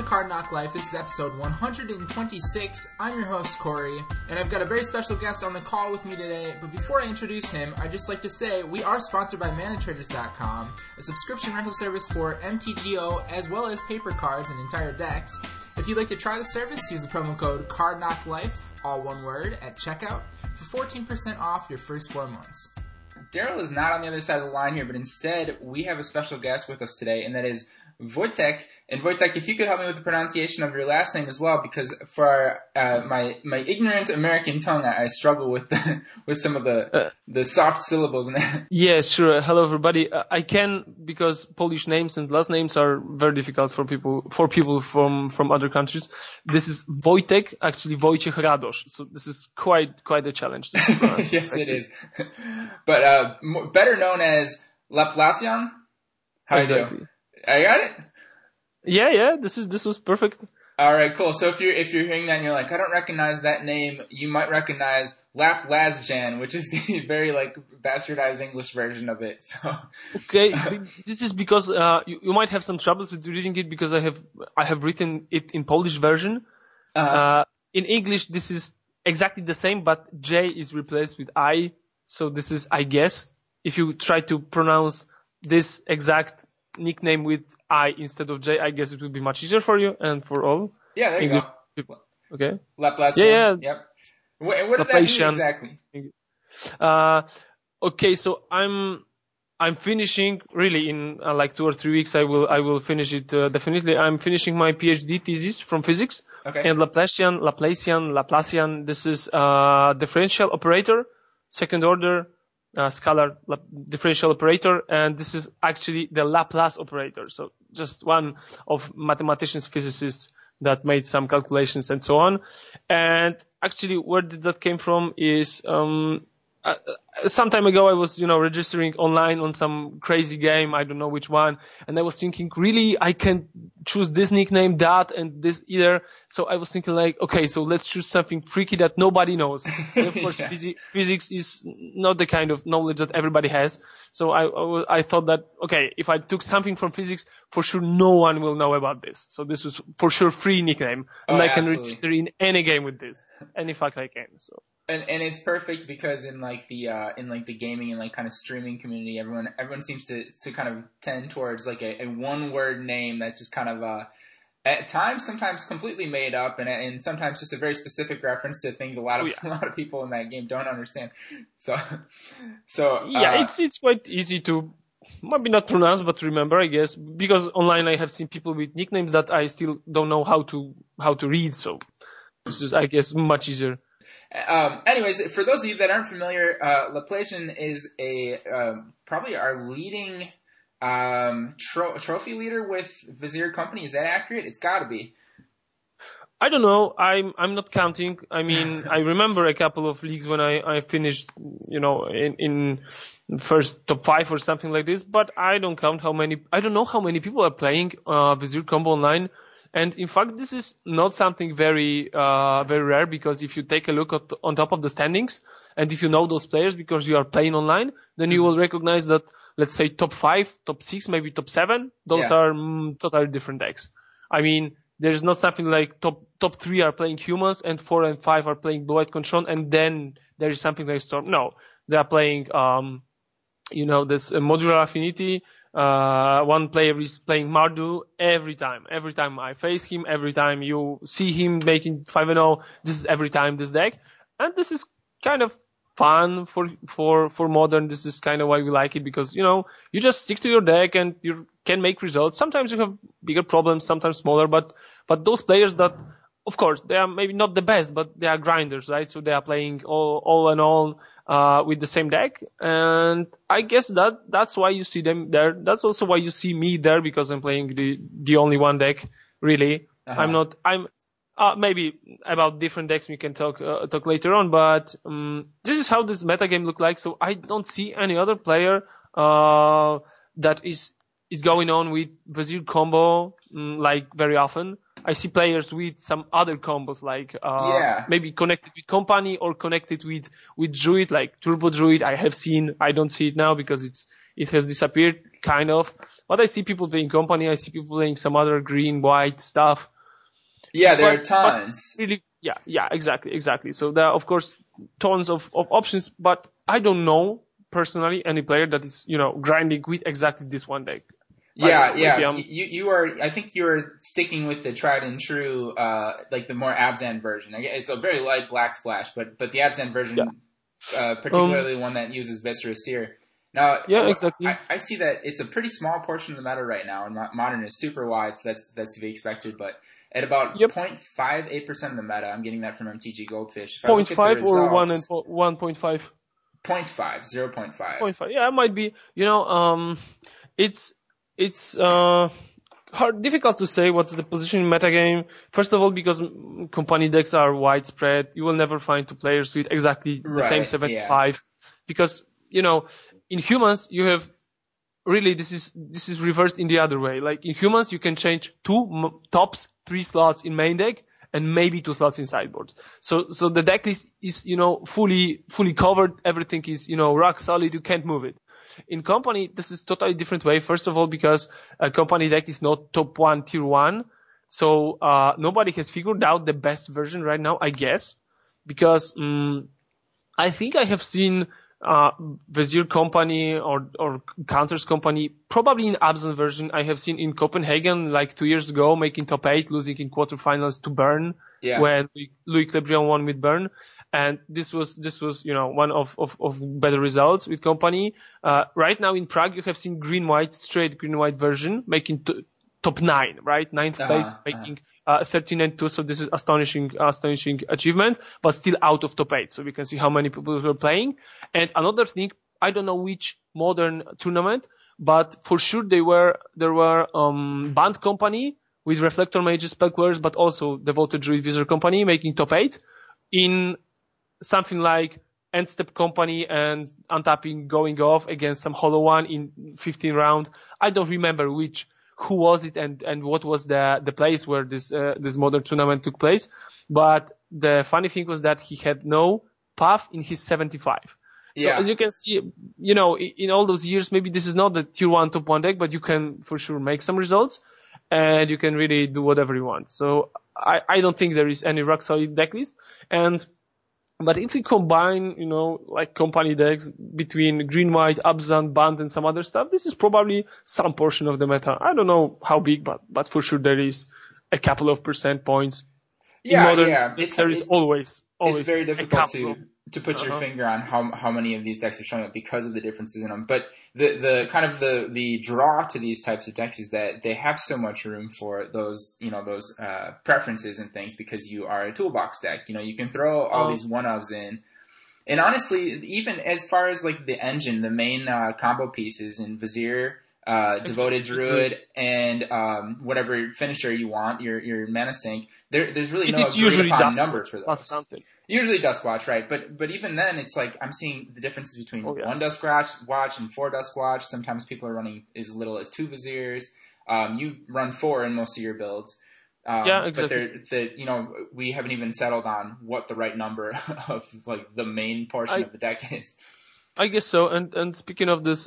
Card Knock Life. This is episode 126. I'm your host, Corey, and I've got a very special guest on the call with me today. But before I introduce him, I'd just like to say we are sponsored by ManaTraders.com, a subscription rental service for MTGO as well as paper cards and entire decks. If you'd like to try the service, use the promo code CardKnockLife, all one word, at checkout for 14% off your first 4 months. Daryl is not on the other side of the line here, but instead we have a special guest with us today, and that is Wojtek. And Wojtek, if you could help me with the pronunciation of your last name as well, because for my ignorant American tongue, I struggle with with some of the soft syllables. Yeah, sure. Hello, everybody. I can, because Polish names and last names are very difficult for people from other countries. This is Wojtek, actually Wojciech Radosz. So this is quite a challenge to pronounce. Yes, it is. But better known as Laplacian. How exactly. You do? I got it? Yeah, this was perfect. Alright, cool. So if you're hearing that and you're like, I don't recognize that name, you might recognize Laplacian, which is the very bastardized English version of it. So okay, this is because you might have some troubles with reading it, because I have written it in Polish version. In English this is exactly the same, but J is replaced with I, so this is I guess. If you try to pronounce this exact nickname with I instead of J, I guess it would be much easier for you and for all. Yeah, there English you go. people. Okay. Laplacian. Yeah. Yep. What does that mean exactly? Okay, so I'm finishing really in 2 or 3 weeks. I will finish it definitely. I'm finishing my PhD thesis from physics. Okay. And Laplacian. This is differential operator, second order. Scalar differential operator, and this is actually the Laplace operator. So just one of mathematicians, physicists that made some calculations and so on. And actually, where did that came from is some time ago I was registering online on some crazy game, I don't know which one, and I was thinking, really, I can choose this nickname, that, and this either. So I was thinking okay, so let's choose something freaky that nobody knows. And of course, yes. Physics is not the kind of knowledge that everybody has. So I thought that, okay, if I took something from physics, for sure no one will know about this. So this was for sure free nickname, and I can register in any game with this, any fact I can. So. And it's perfect because in the gaming and kind of streaming community, everyone seems to kind of tend towards a one word name that's just kind of at times sometimes completely made up, and sometimes just a very specific reference to things a lot of people in that game don't understand. So yeah, it's quite easy to maybe not pronounce but remember, I guess, because online I have seen people with nicknames that I still don't know how to read. So it's just, I guess, much easier. Anyways, for those of you that aren't familiar, Laplacian is probably our leading trophy leader with Vizier Company. Is that accurate? It's got to be. I don't know. I'm not counting. I mean, I remember a couple of leagues when I finished, in first top 5 or something like this. But I don't count how many. I don't know how many people are playing Vizier Combo online. And in fact, this is not something very rare, because if you take a look on top of the standings, and if you know those players because you are playing online, then you will recognize that, let's say, top 5, top 6, maybe top 7, those are totally different decks. I mean, there's not something like top 3 are playing humans and 4 and 5 are playing Blue-White Control, and then there is something like Storm. No, they are playing, this modular affinity. One player is playing Mardu every time. Every time I face him, every time you see him making 5-0, this is every time this deck. And this is kind of fun for Modern. This is kind of why we like it, because, you just stick to your deck and you can make results. Sometimes you have bigger problems, sometimes smaller, but those players that, of course, they are maybe not the best, but they are grinders, right? So they are playing all and all, with the same deck. And I guess that's why you see them there. That's also why you see me there, because I'm playing the only one deck, really. Uh-huh. Maybe about different decks we can talk later on, but, this is how this metagame look like. So I don't see any other player, that is going on with Vizier combo, very often. I see players with some other combos, maybe connected with Company or connected with Druid, like Turbo Druid. I don't see it now because it has disappeared, kind of. But I see people playing Company, I see people playing some other green, white stuff. Yeah, there are tons. Really, yeah, exactly. So there are, of course, tons of options, but I don't know personally any player that is, grinding with exactly this one deck. Yeah. You are. I think you are sticking with the tried and true, like the more Abzan version. It's a very light black splash, but the Abzan version, particularly one that uses Viscera Seer. Now, yeah, exactly. I see that it's a pretty small portion of the meta right now, and Modern is super wide, so that's to be expected. But at about 0.58% of the meta, I'm getting that from MTG Goldfish. 0.5 or 1.5? 0.5, 0.5. 0.5. Yeah, it might be. It's hard, difficult to say what's the position in metagame. First of all, because company decks are widespread, you will never find two players with exactly the same 75. Yeah. Because, in humans, you have really, this is reversed in the other way. Like in humans, you can change tops 3 slots in main deck and maybe 2 slots in sideboard. So the deck is fully covered. Everything is, rock solid. You can't move it. In company, this is totally different way. First of all, because a company deck is not top 1, tier 1. So, nobody has figured out the best version right now, I guess. Because, I think I have seen, Vizier company or Counters company, probably in Abzan version, I have seen in Copenhagen like 2 years ago, making top 8, losing in quarterfinals to Bern. Yeah. When Louis Clebrion won with Bern. And this was, one of better results with company. Right now in Prague, you have seen straight green-white version, making top 9, right? 9th place, making 13-2. So this is astonishing achievement, but still out of top 8. So we can see how many people were playing. And another thing, I don't know which modern tournament, but for sure there were, Band company with Reflector Mages, Spellquellers, but also Devoted Druid Wizard company making top 8 in something like End Step company and untapping going off against some Hollow One in 15 round. I don't remember who was it and what was the place where this modern tournament took place. But the funny thing was that he had no path in his 75. Yeah. So as you can see, in all those years, maybe this is not the tier 1 top 1 deck, but you can for sure make some results and you can really do whatever you want. So I don't think there is any rock solid deck list. But if we combine, like company decks between green, white, Abzan, Band, and some other stuff, this is probably some portion of the meta. I don't know how big, but for sure there is a couple of percent points. Yeah. There is always. It's very difficult to put your finger on how many of these decks are showing up because of the differences in them. But the kind of the draw to these types of decks is that they have so much room for those preferences and things because you are a toolbox deck. You can throw all these one-ofs in. And honestly, even as far as like the engine, the main combo pieces in Vizier, Devoted Druid, and whatever finisher you want, your mana sink, there's really no agreed upon number for those. Usually Duskwatch, right? But even then, it's like I'm seeing the differences between 1 Duskwatch and 4 Duskwatch. Sometimes people are running as little as 2 Viziers. You run 4 in most of your builds. Yeah, exactly. But we haven't even settled on what the right number of like the main portion of the deck is. I guess so. And speaking of this,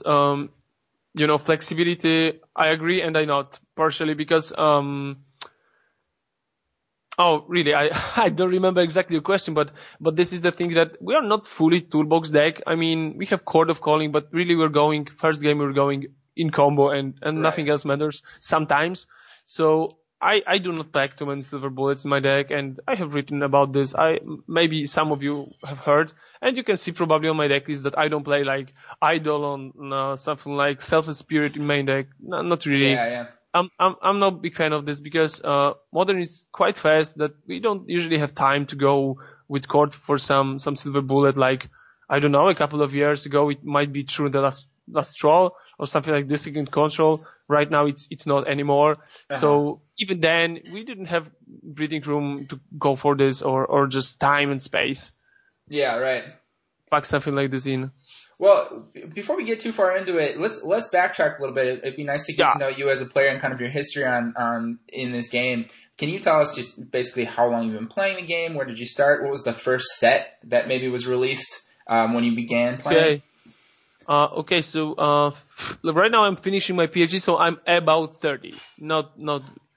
flexibility, I agree and I not partially because really? I don't remember exactly your question, but this is the thing that we are not fully toolbox deck. I mean, we have Chord of Calling, but really first game we're going in combo and nothing else matters sometimes. So I do not pack too many silver bullets in my deck and I have written about this. Maybe some of you have heard and you can see probably on my deck list that I don't play like Idol on something like Selfless Spirit in main deck. No, not really. Yeah. I'm not a big fan of this because Modern is quite fast that we don't usually have time to go with Chord for some silver bullet like, I don't know, a couple of years ago it might be true the last troll or something like this against Control. Right now it's not anymore. So even then we didn't have breathing room to go for this or just time and space. Yeah, right. Pack something like this in. Well, before we get too far into it, let's backtrack a little bit. It'd be nice to get to know you as a player and kind of your history on in this game. Can you tell us just basically how long you've been playing the game? Where did you start? What was the first set that maybe was released when you began playing? Okay. So right now I'm finishing my PhD, so I'm about 30. Not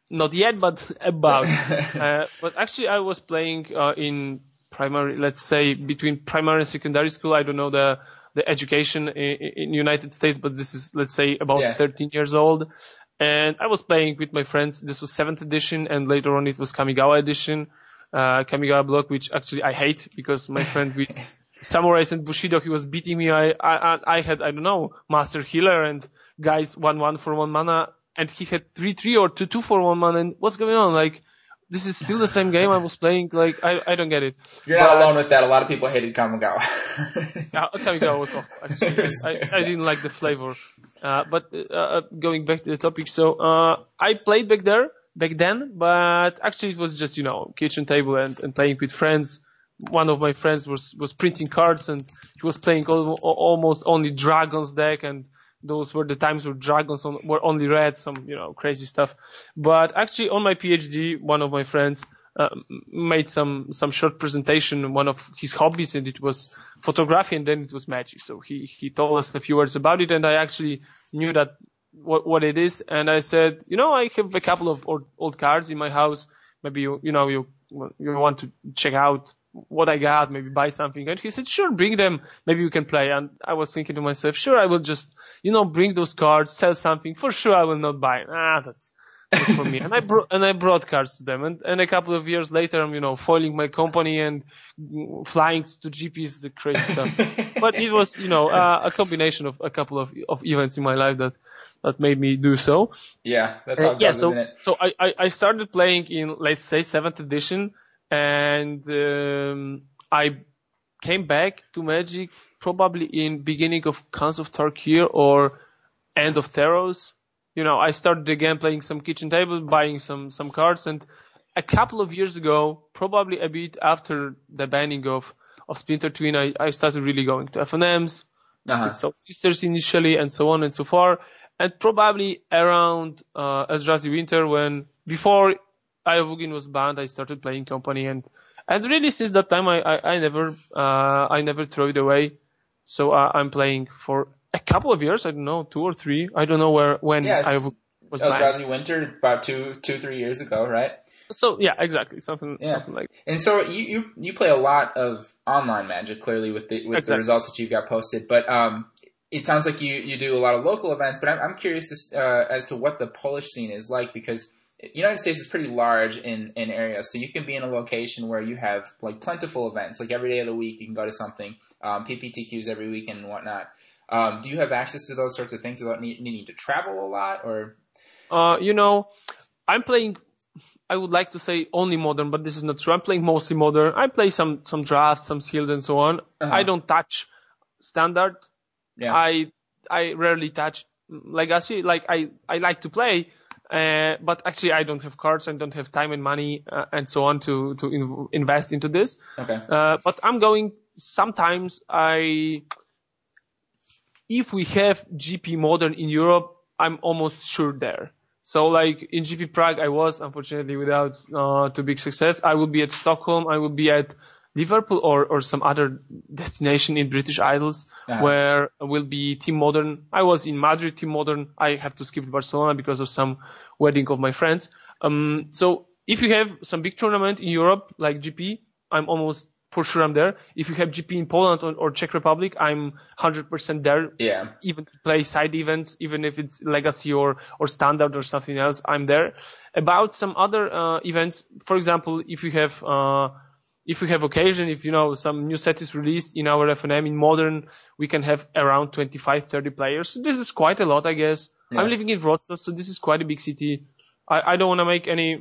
not yet, but about. But actually, I was playing in primary, let's say between primary and secondary school. I don't know the education in United States, but this is, let's say, about 13 years old. And I was playing with my friends. This was 7th edition, and later on it was Kamigawa edition, Kamigawa block, which actually I hate because my friend with Samurais and Bushido, he was beating me. I had, I don't know, Master Healer and guys 1-1 for 1 mana, and he had 3-3 or 2-2 for 1 mana. And what's going on? Like, this is still the same game I was playing. Like, I don't get it. You're not alone with that. A lot of people hated Kamigawa. Kamigawa was awful, actually. I didn't like the flavor. But going back to the topic, so I played back then, but actually it was just, kitchen table and playing with friends. One of my friends was printing cards, and he was playing almost only Dragons deck, and those were the times where Dragons were only red, some, crazy stuff. But actually on my PhD, one of my friends made some short presentation, one of his hobbies, and it was photography, and then it was magic. So he told us a few words about it, and I actually knew that what it is. And I said, I have a couple of old cards in my house. Maybe you want to check out what I got, maybe buy something. And he said, sure, bring them. Maybe you can play. And I was thinking to myself, sure, I will just, bring those cards, sell something. For sure, I will not buy. That's good for me. And I brought cards to them. And a couple of years later, I'm, foiling my company and flying to GPs, the crazy stuff. But it was, a combination of a couple of events in my life that made me do so. Yeah, that's how it goes, isn't it? So I started playing in, let's say, 7th edition. And I came back to Magic probably in beginning of Khans of Tarkir or end of Theros. I started again playing some kitchen table, buying some cards, and a couple of years ago, probably a bit after the banning of Splinter Twin, I started really going to FNMs, with Soul Sisters initially, and so on and so far. And probably around Eldrazi Winter, before Ayovugin was banned, I started playing Company, and really since that time I never throw it away. So I'm playing for a couple of years. I don't know, 2 or 3. I don't know when Ayovugin was banned. Eldrazi Winter about 2-3 years ago, right? So yeah, exactly, something like that. And so you play a lot of online Magic, clearly with the results that you got posted, but it sounds like you do a lot of local events. But I'm curious as to what the Polish scene is like, because United States is pretty large in areas, so you can be in a location where you have like plentiful events, like every day of the week you can go to something, PPTQs every weekend and whatnot. Do you have access to those sorts of things without needing to travel a lot, or? I'm playing, I would like to say only Modern, but this is not true. I'm playing mostly Modern. I play some drafts, some sealed and so on. I don't touch Standard. Yeah. I rarely touch Legacy. Like I like to play. But actually I don't have cards, I don't have time and money, and so on to invest into this. Okay. But I'm going, sometimes if we have GP Modern in Europe, I'm almost sure there. So like in GP Prague, I was unfortunately without, too big success. I will be at Stockholm, I will be at Liverpool or some other destination in British Isles where will be Team Modern. I was in Madrid Team Modern. I have to skip Barcelona because of some wedding of my friends. So if you have some big tournament in Europe like GP, I'm almost for sure I'm there. If you have GP in Poland or Czech Republic, I'm 100% there. Yeah. Even to play side events, even if it's Legacy or Standard or something else, I'm there. About some other events, for example, if you have occasion, if some new set is released in our FNM in Modern, we can have around 25-30 players. So this is quite a lot, I guess. Yeah. I'm living in Wrocław, so this is quite a big city. I don't want to make any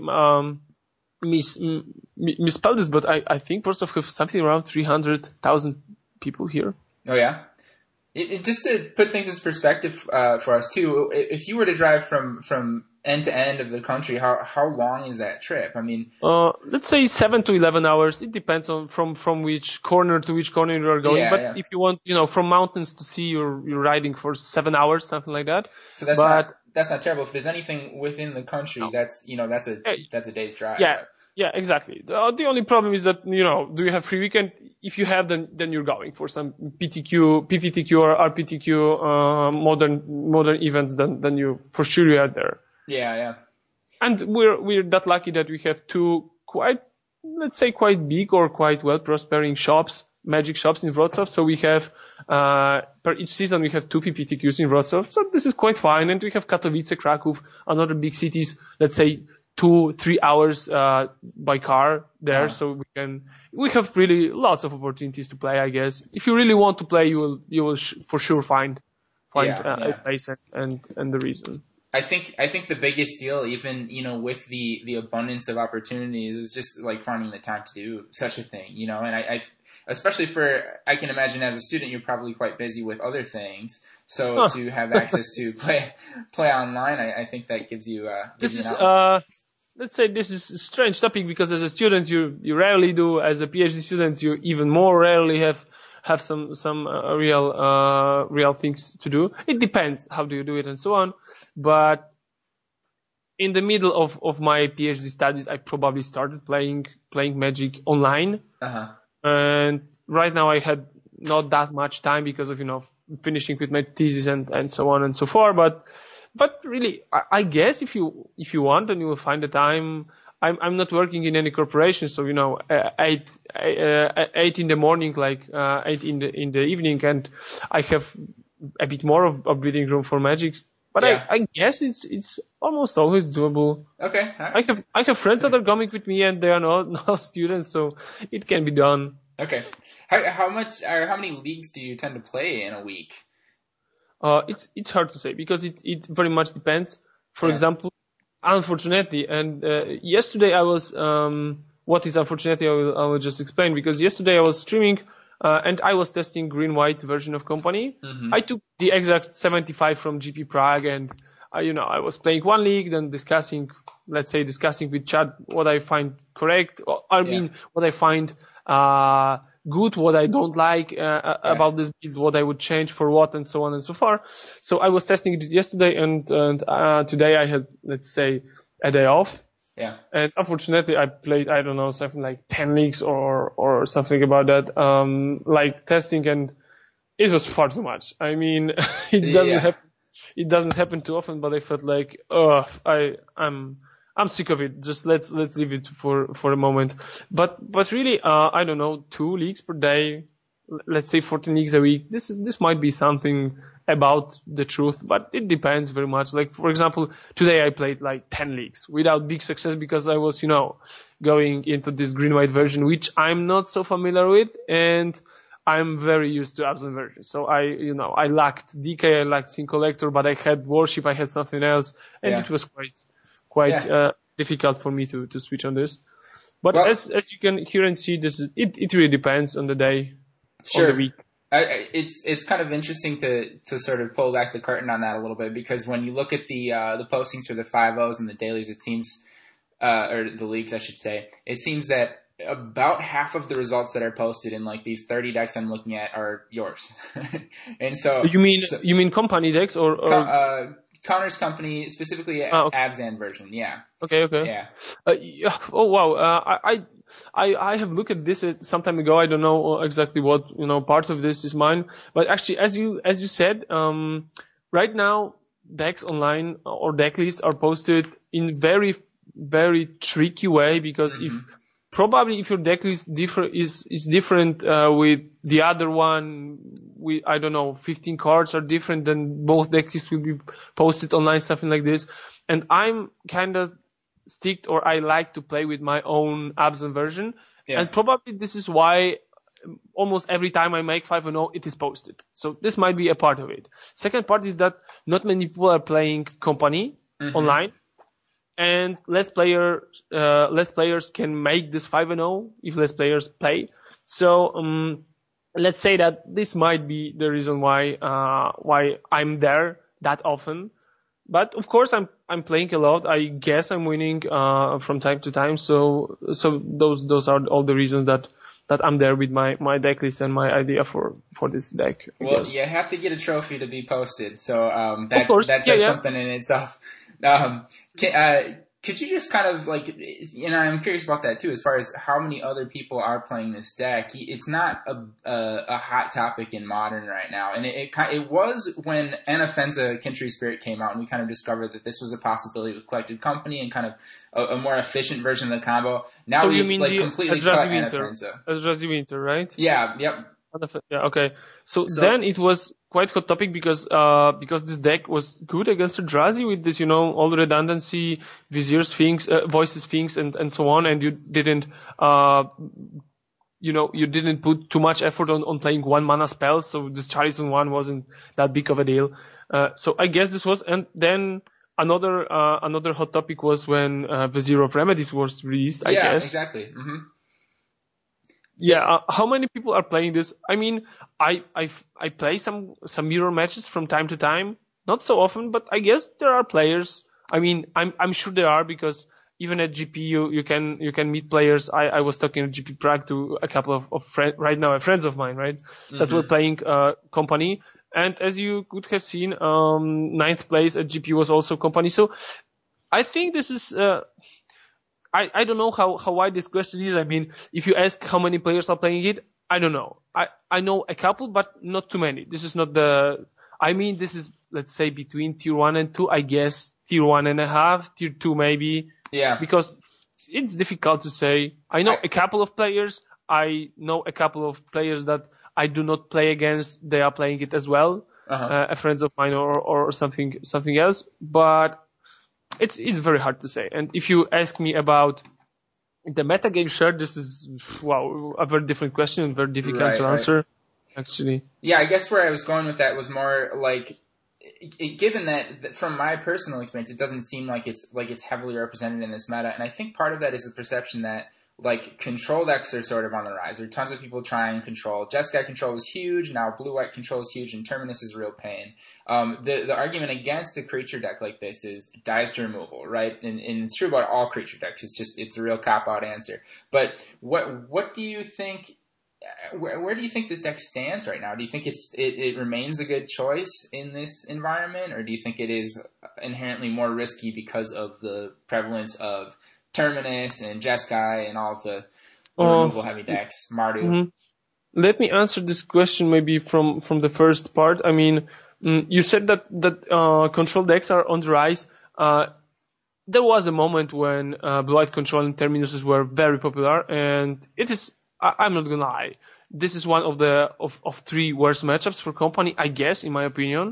misspell this, but I think Wrocław have something around 300,000 people here. Oh yeah. Just to put things in perspective for us too, if you were to drive from end to end of the country, how long is that trip? I mean, let's say 7 to 11 hours. It depends on from which corner to which corner you are going. Yeah, but if you want, from mountains to sea, you're riding for 7 hours, something like that. So that's not terrible. If there's anything within the country, that's a day's drive. Yeah. Yeah, exactly. The only problem is that, do you have free weekend? If you have, then you're going for some PPTQ or RPTQ, modern events, then you, for sure you are there. Yeah. And we're that lucky that we have two quite big or quite well prospering shops, Magic shops in Wrocław. So we have, per each season we have 2 PPTQs in Wrocław. So this is quite fine. And we have Katowice, Kraków, another big cities, let's say 2-3 hours, by car there. So we have really lots of opportunities to play, I guess. If you really want to play, you will for sure find a place and the reason. I think the biggest deal, even, with the abundance of opportunities, is just like finding the time to do such a thing, and I especially I can imagine as a student, you're probably quite busy with other things. So to have access to play online, I think that gives you, let's say this is a strange topic because as a student, you rarely do. As a PhD student, you even more rarely have some real things to do. It depends how do you do it and so on. But in the middle of my PhD studies, I probably started playing Magic online. And right now I had not that much time because of, finishing with my thesis and so on and so forth. But really, I guess if you want and you will find the time, I'm not working in any corporation. So, 8 in the morning, 8 in the evening, and I have a bit more of breathing room for Magic. But I guess it's almost always doable. Okay. Right. I have friends that are coming with me and they are not students, so it can be done. Okay. How many leagues do you tend to play in a week? It's hard to say because it very much depends. For example, unfortunately, and yesterday I was what is unfortunately I will just explain, because yesterday I was streaming. And I was testing green-white version of Company. Mm-hmm. I took the exact 75 from GP Prague, and I was playing one league, then discussing with chat what I find correct. Mean what I find good, what I don't like about this build, what I would change for what, and so on and so forth. So I was testing it yesterday, and today I had, let's say, a day off. Yeah. And unfortunately, I played, I don't know, something like 10 leagues or something about that, testing, and it was far too much. I mean, it doesn't happen too often, but I felt like, I'm sick of it. Just let's leave it for a moment. But really, I don't know, 2 leagues per day, let's say 14 leagues a week. This might be something about the truth, but it depends very much. Like, for example, today I played 10 leagues without big success because I was, going into this green-white version, which I'm not so familiar with, and I'm very used to Abzan version. So I lacked DK, I lacked Sin Collector, but I had Worship, I had something else, and it was quite difficult for me to switch on this. But as you can hear and see, it really depends on the day, on the week. It's kind of interesting to sort of pull back the curtain on that a little bit, because when you look at the postings for the 5-0s and the dailies, it seems, or the leagues, I should say, it seems that about half of the results that are posted in these 30 decks I'm looking at are yours. And so you mean company decks or Connor's Company, specifically Abzan version, yeah. Okay. Yeah. Oh wow. I have looked at this some time ago. I don't know exactly what, part of this is mine. But actually, as you said, right now, decks online or deck lists are posted in very, very tricky way, because if your deck list is different, with the other one, I don't know, 15 cards are different, then both deck lists will be posted online, something like this. And I'm kind of sticked, or I like to play with my own Abzan version. Yeah. And probably this is why almost every time I make 5-0, it is posted. So this might be a part of it. Second part is that not many people are playing Company online, and less players can make this 5-0 if less players play. So let's say that this might be the reason why I'm there that often. But of course, I'm playing a lot. I guess I'm winning from time to time. So those are all the reasons that I'm there with my deck list and my idea for this deck. Well, you have to get a trophy to be posted. So that says something in itself. Could you just kind of like, I'm curious about that too, as far as how many other people are playing this deck. It's not a hot topic in Modern right now, and it was when Anafenza Kintry Spirit came out, and we kind of discovered that this was a possibility with Collected Company and kind of a more efficient version of the combo. Now So we you mean like the completely cut Winter, Anafenza. Eldrazi Winter, right? Yeah, yep. Yeah, okay. So then it was quite hot topic because this deck was good against Eldrazi with this, all the redundancy, Vizier Sphinx, Voices Sphinx, and so on, and you didn't, you didn't put too much effort on playing 1 mana spells, so this Chalice on 1 wasn't that big of a deal. So I guess this was, and then another hot topic was when Vizier of Remedies was released, I guess. Yeah, exactly. Mm-hmm. Yeah, how many people are playing this? I mean, I play some mirror matches from time to time, not so often, but I guess there are players. I mean, I'm sure there are, because even at GP you can meet players. I was talking at GP Prague to a couple of friends of mine, right, that were playing Company, and as you could have seen, 9th place at GP was also Company. So I think this is. I don't know how wide this question is. I mean, if you ask how many players are playing it, I don't know. I know a couple, but not too many. This is not this is, let's say, between tier 1 and 2, I guess, tier 1.5, tier 2 maybe. Yeah. Because it's difficult to say. I know a couple of players. I know a couple of players that I do not play against. They are playing it as well. A friends of mine or something else. But it's very hard to say. And if you ask me about the metagame share, this is a very different question and very difficult to answer, actually. Yeah, I guess where I was going with that was more like, given that from my personal experience, it doesn't seem like it's heavily represented in this meta, and I think part of that is the perception that like control decks are sort of on the rise. There are tons of people trying control. Jeskai control is huge. Now blue-white control is huge, and Terminus is a real pain. The argument against a creature deck like this is dies to removal, right? And it's true about all creature decks. It's a real cop-out answer. But what do you think? Where do you think this deck stands right now? Do you think it remains a good choice in this environment, or do you think it is inherently more risky because of the prevalence of Terminus and Jeskai and all of the removal heavy decks, Mardu? Mm-hmm. Let me answer this question maybe from the first part. I mean, you said that control decks are on the rise. There was a moment when blue-white control and Terminuses were very popular, and it is. I'm not gonna lie. This is one of the 3 worst matchups for Company, I guess, in my opinion.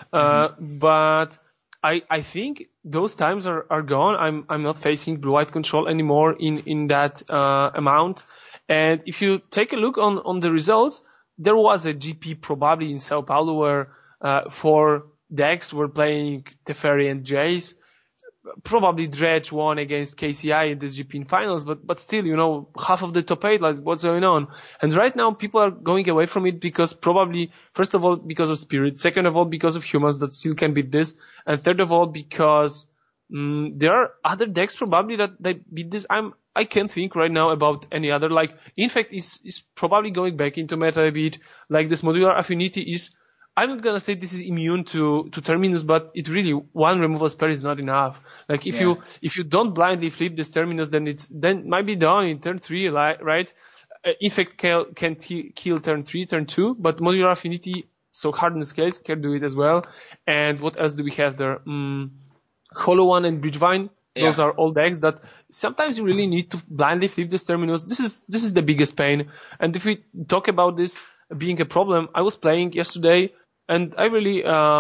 But I think those times are gone. I'm not facing blue-white control anymore in that amount. And if you take a look on the results, there was a GP probably in Sao Paulo where 4 decks were playing Teferi and Jace. Probably Dredge won against KCI in the GP in finals, but still, half of the top 8, like, what's going on? And right now people are going away from it because probably, first of all, because of Spirit, second of all, because of humans that still can beat this, and third of all, because there are other decks probably that they beat this. I can't think right now about any other. Like, Infect is probably going back into meta a bit. Like, this Modular Affinity is, I'm not gonna say this is immune to Terminus, but it really, 1 removal spell is not enough. Like, if you don't blindly flip this Terminus, then might be done in turn 3, right? Infect can kill turn 3, turn 2, but Modular Affinity, so Hardened Scales can do it as well. And what else do we have there? Hollow One and Bridgevine. Those are all decks that sometimes you really need to blindly flip this Terminus. This is the biggest pain. And if we talk about this being a problem, I was playing yesterday, and I really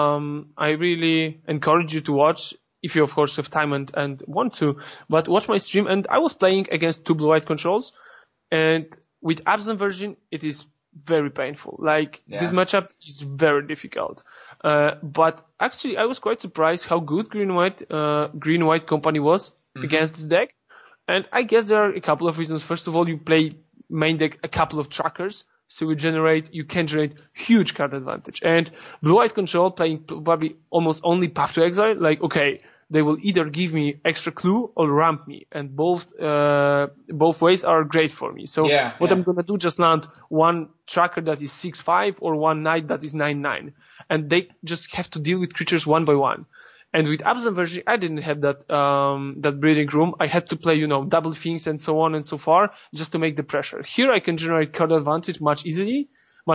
encourage you to watch, if you of course have time and want to, but watch my stream. And I was playing against 2 blue-white controls, and with Absent version, it is very painful. Like, this matchup is very difficult. But actually, I was quite surprised how good Green-White Company was against this deck. And I guess there are a couple of reasons. First of all, you play main deck a couple of trackers, so you can generate huge card advantage. And blue-white control playing probably almost only Path to Exile, like, okay, they will either give me extra clue or ramp me, and both ways are great for me. So I'm gonna do, just land 1 tracker that is 6/5 or 1 knight that is 9/9, and they just have to deal with creatures one by one. And with Abzan version, I didn't have that breathing room. I had to play, double things and so on and so far just to make the pressure. Here I can generate card advantage much easily,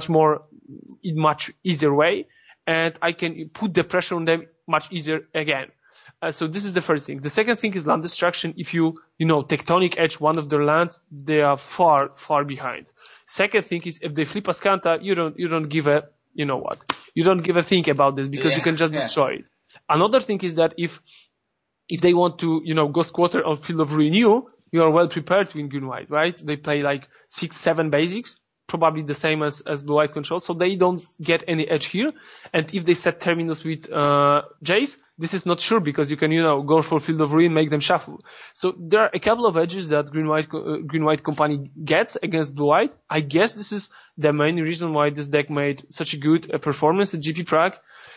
in much easier way, and I can put the pressure on them much easier again. So this is the first thing. The second thing is land destruction. If Tectonic edge one of their lands, they are far, far behind. Second thing is if they flip Azcanta, you don't give a, you don't give a think about this because you can just destroy it. Another thing is that if they want to, go squatter on Field of Renew, you are well prepared to win green-white, right? They play like 6-7 basics, probably the same as blue-white control, so they don't get any edge here. And if they set Terminus with Jace, this is not sure because you can, go for Field of Ruin, make them shuffle. So there are a couple of edges that green-white company gets against blue-white. I guess this is the main reason why this deck made such a good performance at GP Prague.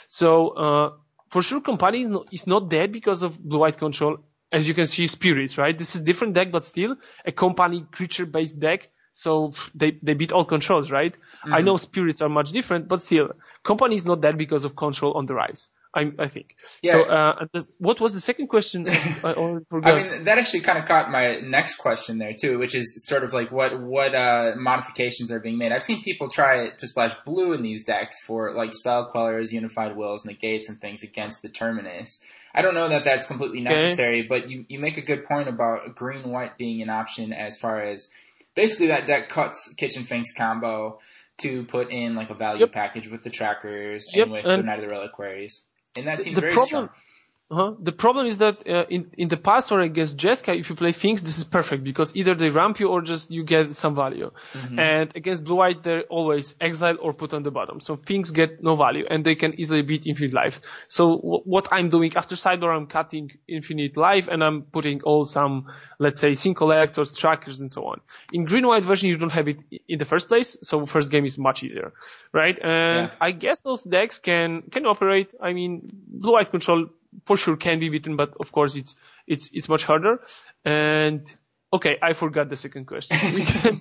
So for sure, company is not dead because of blue-white control. As you can see, spirits, right? This is different deck, but still a company creature-based deck. So they beat all controls, right? Mm-hmm. I know spirits are much different, but still, company is not dead because of control on the rise. I think. Yeah. So, what was the second question? I already forgot. I mean, that actually kind of caught my next question there too, which is sort of like what modifications are being made. I've seen people try to splash blue in these decks for like spell quellers, unified wills, negates, and things against the Terminus. I don't know that that's completely necessary, but you make a good point about green-white being an option as far as basically that deck cuts Kitchen Finks combo to put in like a value package with the trackers and with the Knight of the Reliquaries. And that seems very strong. The problem is that in the past or against Jeskai, if you play Finks, this is perfect because either they ramp you or just you get some value. Mm-hmm. And against Blue-White, they're always exile or put on the bottom. So Finks get no value and they can easily beat Infinite Life. So what I'm doing after Sidebar, I'm cutting Infinite Life and I'm putting all some, let's say, Sync Collectors, Trackers, and so on. In Green-White version, you don't have it in the first place, so first game is much easier, right? And I guess those decks can operate. I mean, Blue-White control for sure can be beaten, but of course it's much harder. And okay, I forgot the second question. We can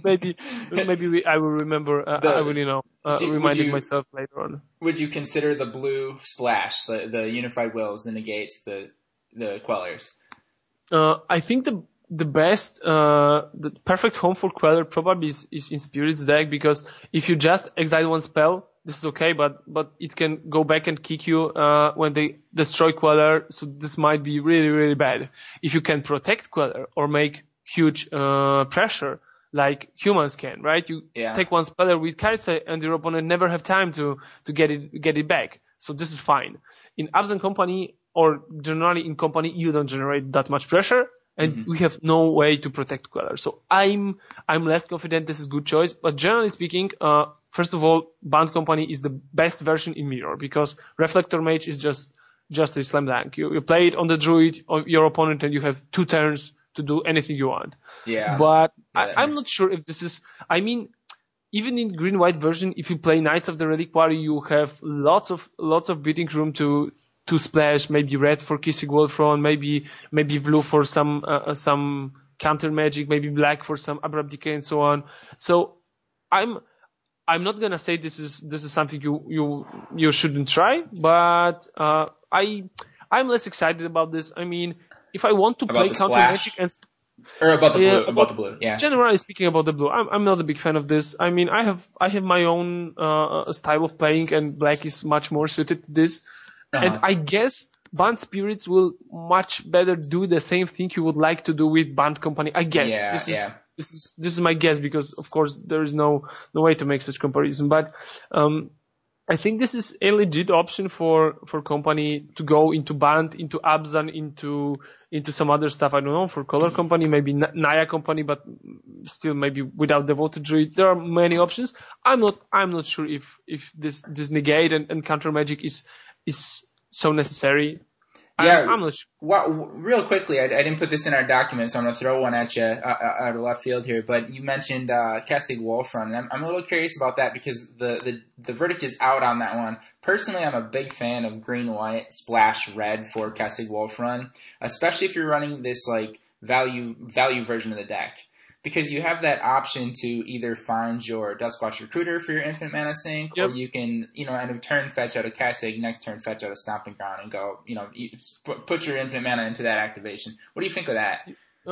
I will remember. I will reminding myself later on. Would you consider the blue splash, the unified wills, the negates, the quellers? I think the best, the perfect home for queller probably is in Spirit's deck because if you just exile one spell, this is okay, but it can go back and kick you when they destroy Queller, so this might be really, really bad. If you can protect Queller or make huge pressure like humans can, right? You take one speller with Kaitse and your opponent never have time to get it back. So this is fine. In Abzan Company or generally in Company, you don't generate that much pressure. And we have no way to protect Queller. So I'm less confident this is good choice. But generally speaking, first of all, Band Company is the best version in Mirror because Reflector Mage is just a slam dunk. You play it on the Druid of your opponent and you have 2 turns to do anything you want. Yeah. But I'm not sure if this is, I mean, even in Green-White version, if you play Knights of the Reliquary, you have lots of beating room to splash, maybe red for Kissing Wolfron, maybe blue for some counter magic, maybe black for some Abrupt Decay and so on. So I'm not gonna say this is something you shouldn't try, but I'm less excited about this. I mean, if I want to play counter magic and or about the blue, yeah. Generally speaking, about the blue, I'm not a big fan of this. I mean, I have my own style of playing, and black is much more suited to this. And I guess Band Spirits will much better do the same thing you would like to do with Band Company. I guess this is my guess because of course there is no way to make such comparison. But I think this is a legit option for Company to go into Band, into Abzan, into some other stuff. I don't know, for Color Company, maybe Naya Company, but still maybe without Devoted Druid. There are many options. I'm not sure if this negate and counter magic is so necessary. Yeah, I'm not sure. Well, real quickly, I didn't put this in our document, so I'm going to throw one at you out of left field here. But you mentioned Kessig Wolfrun, and I'm a little curious about that because the verdict is out on that one. Personally, I'm a big fan of green-white splash red for Kessig Wolfrun, especially if you're running this like value version of the deck. because you have that option to either find your Duskwatch Recruiter for your Infinite Mana Sink, or you can, end of turn fetch out a Castig, next turn fetch out a Stomping Ground, and go, put your Infinite Mana into that activation. What do you think of that?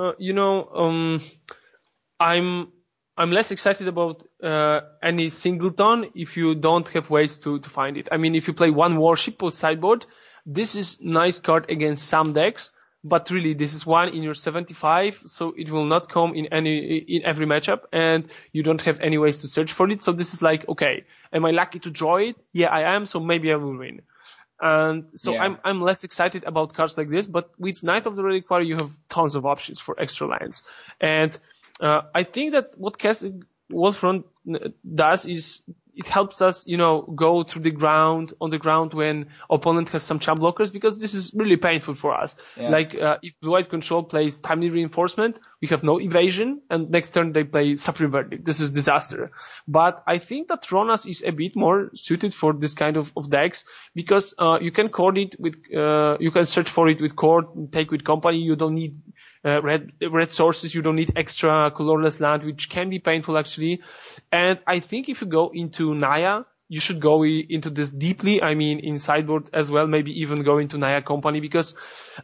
I'm less excited about any singleton if you don't have ways to find it. I mean, if you play one Warship or sideboard, this is nice card against some decks, but really this is one in your 75, so it will not come in every matchup, and you don't have any ways to search for it. So this is like, okay, am I lucky to draw it? Yeah, I am, so maybe I will win. And so I'm less excited about cards like this, but with Knight of the Reliquary you have tons of options for extra lands. And I think that what Casting Wallfront does is it helps us, go through on the ground when opponent has some champ blockers, because this is really painful for us. Yeah. Like, if Blue-White Control plays Timely Reinforcement, we have no evasion, and next turn they play Supreme Verdict. This is disaster. But I think that Ronas is a bit more suited for this kind of decks, because, you can cord it with, you can search for it with cord, take with company, you don't need red sources, you don't need extra colorless land, which can be painful actually. And I think if you go into Naya, you should go into this deeply. I mean, in sideboard as well, maybe even go into Naya Company, because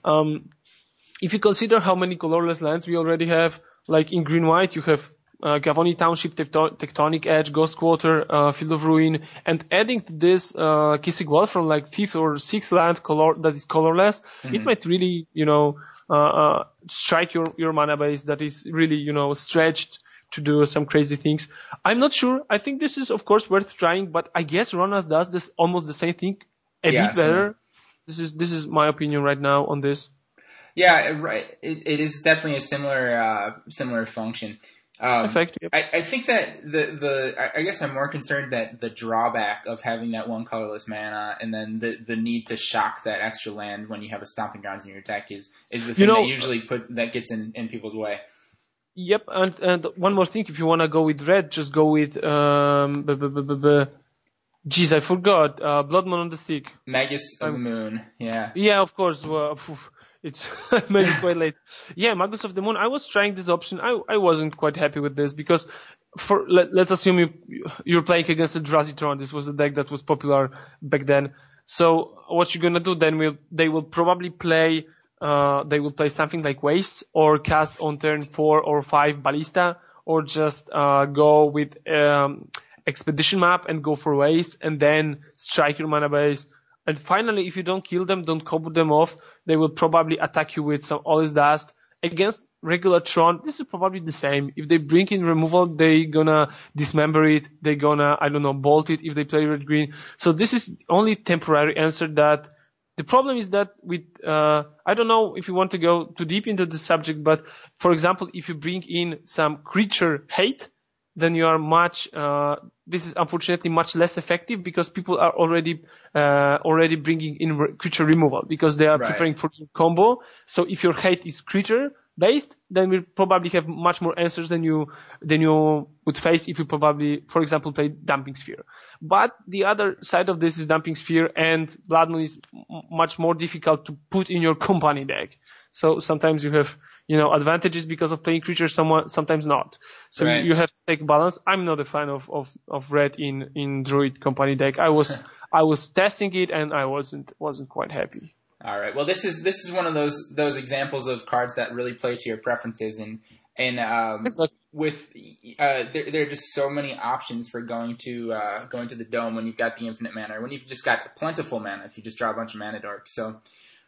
if you consider how many colorless lands we already have, like in green-white, you have Gavoni Township, Tectonic Edge, Ghost Quarter, Field of Ruin, and adding to this Kissing Wall from like 5th or 6th land that is colorless, it might really, strike your mana base that is really, stretched to do some crazy things. I'm not sure. I think this is, of course, worth trying, but I guess Ronas does this almost the same thing a bit better. This is my opinion right now on this. Yeah, right. It is definitely a similar function. Effect, yep. I think that I guess I'm more concerned that the drawback of having that one colorless mana and then the need to shock that extra land when you have a Stomping Grounds in your deck is the thing that usually that gets in people's way. Yep, and one more thing, if you want to go with red, just go with jeez, I forgot. Blood Moon on the Stick. Magus of the Moon, yeah. Yeah, of course. It's maybe quite late. Yeah, Magus of the Moon. I was trying this option. I wasn't quite happy with this, because let's assume you're playing against a Drazitron. This was a deck that was popular back then. So what you're gonna do then? They will probably play something like Waste, or cast on turn 4 or 5 Ballista, or just go with Expedition Map and go for Waste, and then strike your mana base. And finally, if you don't kill them, don't combo them off, they will probably attack you with some All is Dust. Against regular Tron, this is probably the same. If they bring in removal, they gonna dismember it, they gonna, bolt it if they play red-green. So this is only temporary answer. That the problem is that with, I don't know if you want to go too deep into the subject, but for example, if you bring in some creature hate, then you are this is unfortunately much less effective, because people are already bringing in creature removal, because they are preparing for the combo. So if your hate is creature based, then we'll probably have much more answers than you would face if you probably, for example, play Dumping Sphere. But the other side of this is Dumping Sphere, and Blood Moon is much more difficult to put in your company deck. So sometimes you have, advantages because of playing creatures, sometimes not. So you have to take balance. I'm not a fan of red in Druid company deck. I was testing it, and I wasn't quite happy. All right. Well, this is one of those examples of cards that really play to your preferences, and exactly. With there are just so many options for going to the Dome when you've got the infinite mana, or when you've just got plentiful mana if you just draw a bunch of mana dorks. So,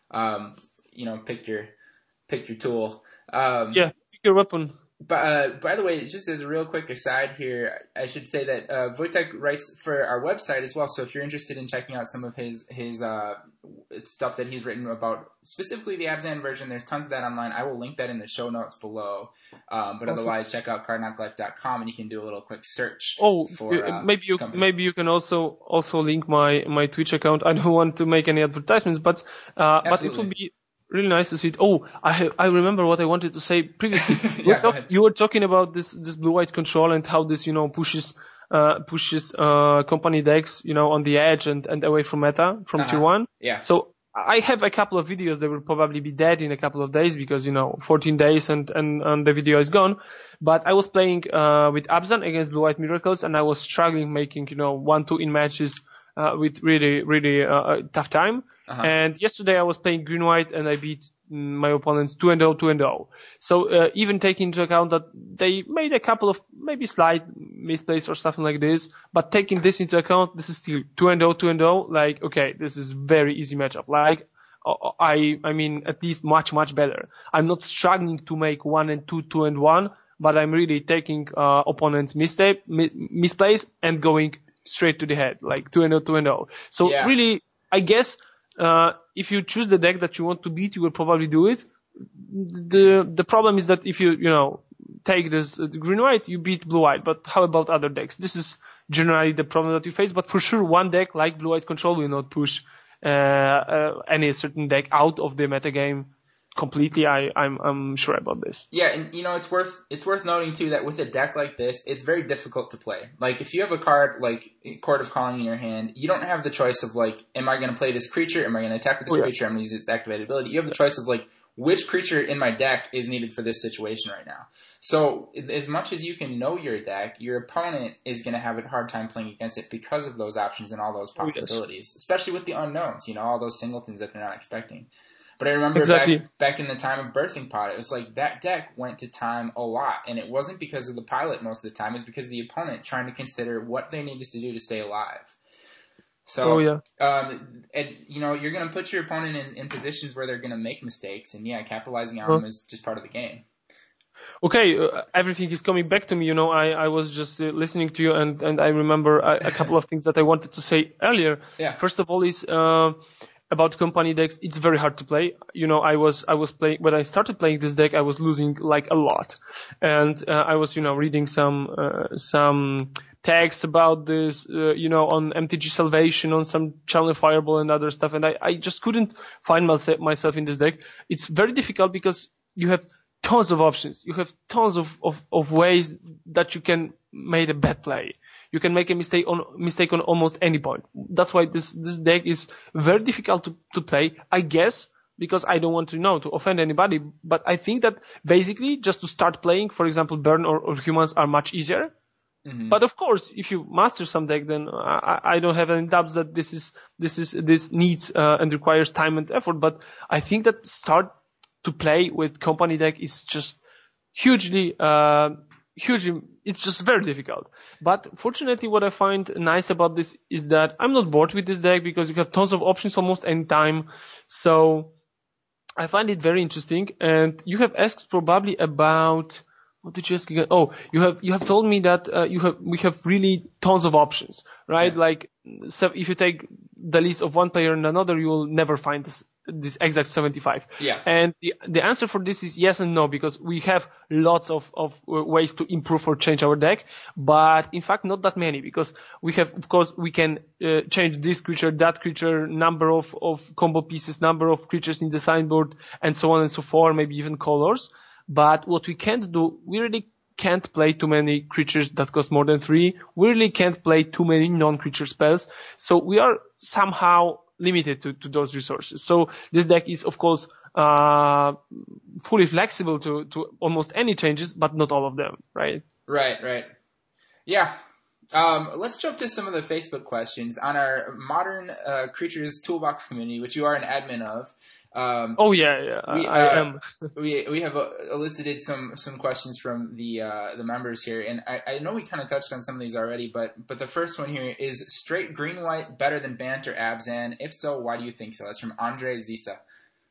pick your tool. Pick your weapon. But by the way, just as a real quick aside here, I should say that Wojtek writes for our website as well. So if you're interested in checking out some of his stuff that he's written about specifically the Abzan version, there's tons of that online. I will link that in the show notes below. But awesome. Otherwise, check out cardknocklife.com, and you can do a little quick search. Maybe you can also link my Twitch account. I don't want to make any advertisements, but it will be really nice to see it. Oh, I remember what I wanted to say previously. You were talking about this blue-white control and how this, pushes company decks, on the edge and away from meta, from tier 1. Yeah. So I have a couple of videos that will probably be dead in a couple of days because, 14 days and the video is gone. But I was playing, with Abzan against Blue White Miracles, and I was struggling making, 1-2 in matches, with really, really, tough time. Uh-huh. And yesterday I was playing Green White and I beat my opponents 2-0, 2-0. So, even taking into account that they made a couple of maybe slight misplays or something like this, but taking this into account, this is still 2-0, 2-0. Like, okay, this is very easy matchup. Like, I mean, at least much, much better. I'm not struggling to make 1-2, 2-1, but I'm really taking, opponents' misplays and going straight to the head, like 2-0, 2-0. So Yeah. really, I guess, if you choose the deck that you want to beat, you will probably do it. The problem is that if you take this green white, you beat blue white. But how about other decks? This is generally the problem that you face. But for sure, one deck like blue white control will not push any certain deck out of the metagame completely. I'm sure about this. Yeah, and it's worth noting too that with a deck like this, it's very difficult to play. Like if you have a card like Court of Calling in your hand, you don't have the choice of like, am I going to play this creature? Am I going to attack with this creature? I'm going to use its activated ability. You have the choice of like, which creature in my deck is needed for this situation right now. So as much as you can know your deck, your opponent is going to have a hard time playing against it because of those options and all those possibilities, especially with the unknowns, all those singletons that they're not expecting. But I remember back in the time of Birthing Pod, it was like that deck went to time a lot. And it wasn't because of the pilot most of the time. It was because of the opponent trying to consider what they needed to do to stay alive. So, and you're going to put your opponent in positions where they're going to make mistakes. And capitalizing on them is just part of the game. Okay, everything is coming back to me. I was just listening to you and I remember a couple of things that I wanted to say earlier. Yeah. First of all is, about company decks, it's very hard to play. I was playing, when I started playing this deck, I was losing like a lot. And, I was, reading some texts about this, on MTG Salvation, on some Channel Fireball and other stuff. And I just couldn't find myself in this deck. It's very difficult because you have tons of options. You have tons of ways that you can make a bad play. You can make a mistake on almost any point. That's why this deck is very difficult to play, I guess, because I don't want to offend anybody. But I think that basically just to start playing, for example, Burn or Humans are much easier. Mm-hmm. But of course, if you master some deck, then I don't have any doubts that this needs and requires time and effort. But I think that start to play with company deck is just hugely, it's just very difficult. But fortunately, what I find nice about this is that I'm not bored with this deck because you have tons of options almost any time. So I find it very interesting. And you have asked probably about, what did you ask again? Oh, you have told me that we have really tons of options, right? Yeah. Like, so if you take the list of one player and another, you will never find this exact 75. Yeah. And the answer for this is yes and no, because we have lots of ways to improve or change our deck, but in fact not that many, because we have, of course, we can change this creature, that creature, number of combo pieces, number of creatures in the sideboard, and so on and so forth, maybe even colors. But what we can't do, we really can't play too many creatures that cost more than 3. We really can't play too many non-creature spells. So we are somehow limited to those resources. So this deck is, of course, fully flexible to almost any changes, but not all of them, right? Right. Yeah. Let's jump to some of the Facebook questions on our Modern Creatures Toolbox community, which you are an admin of. I am. we have elicited some questions from the members here, and I know we kind of touched on some of these already, but the first one here is straight green white better than Bant or Abzan? If so, why do you think so? That's from Andre Zisa.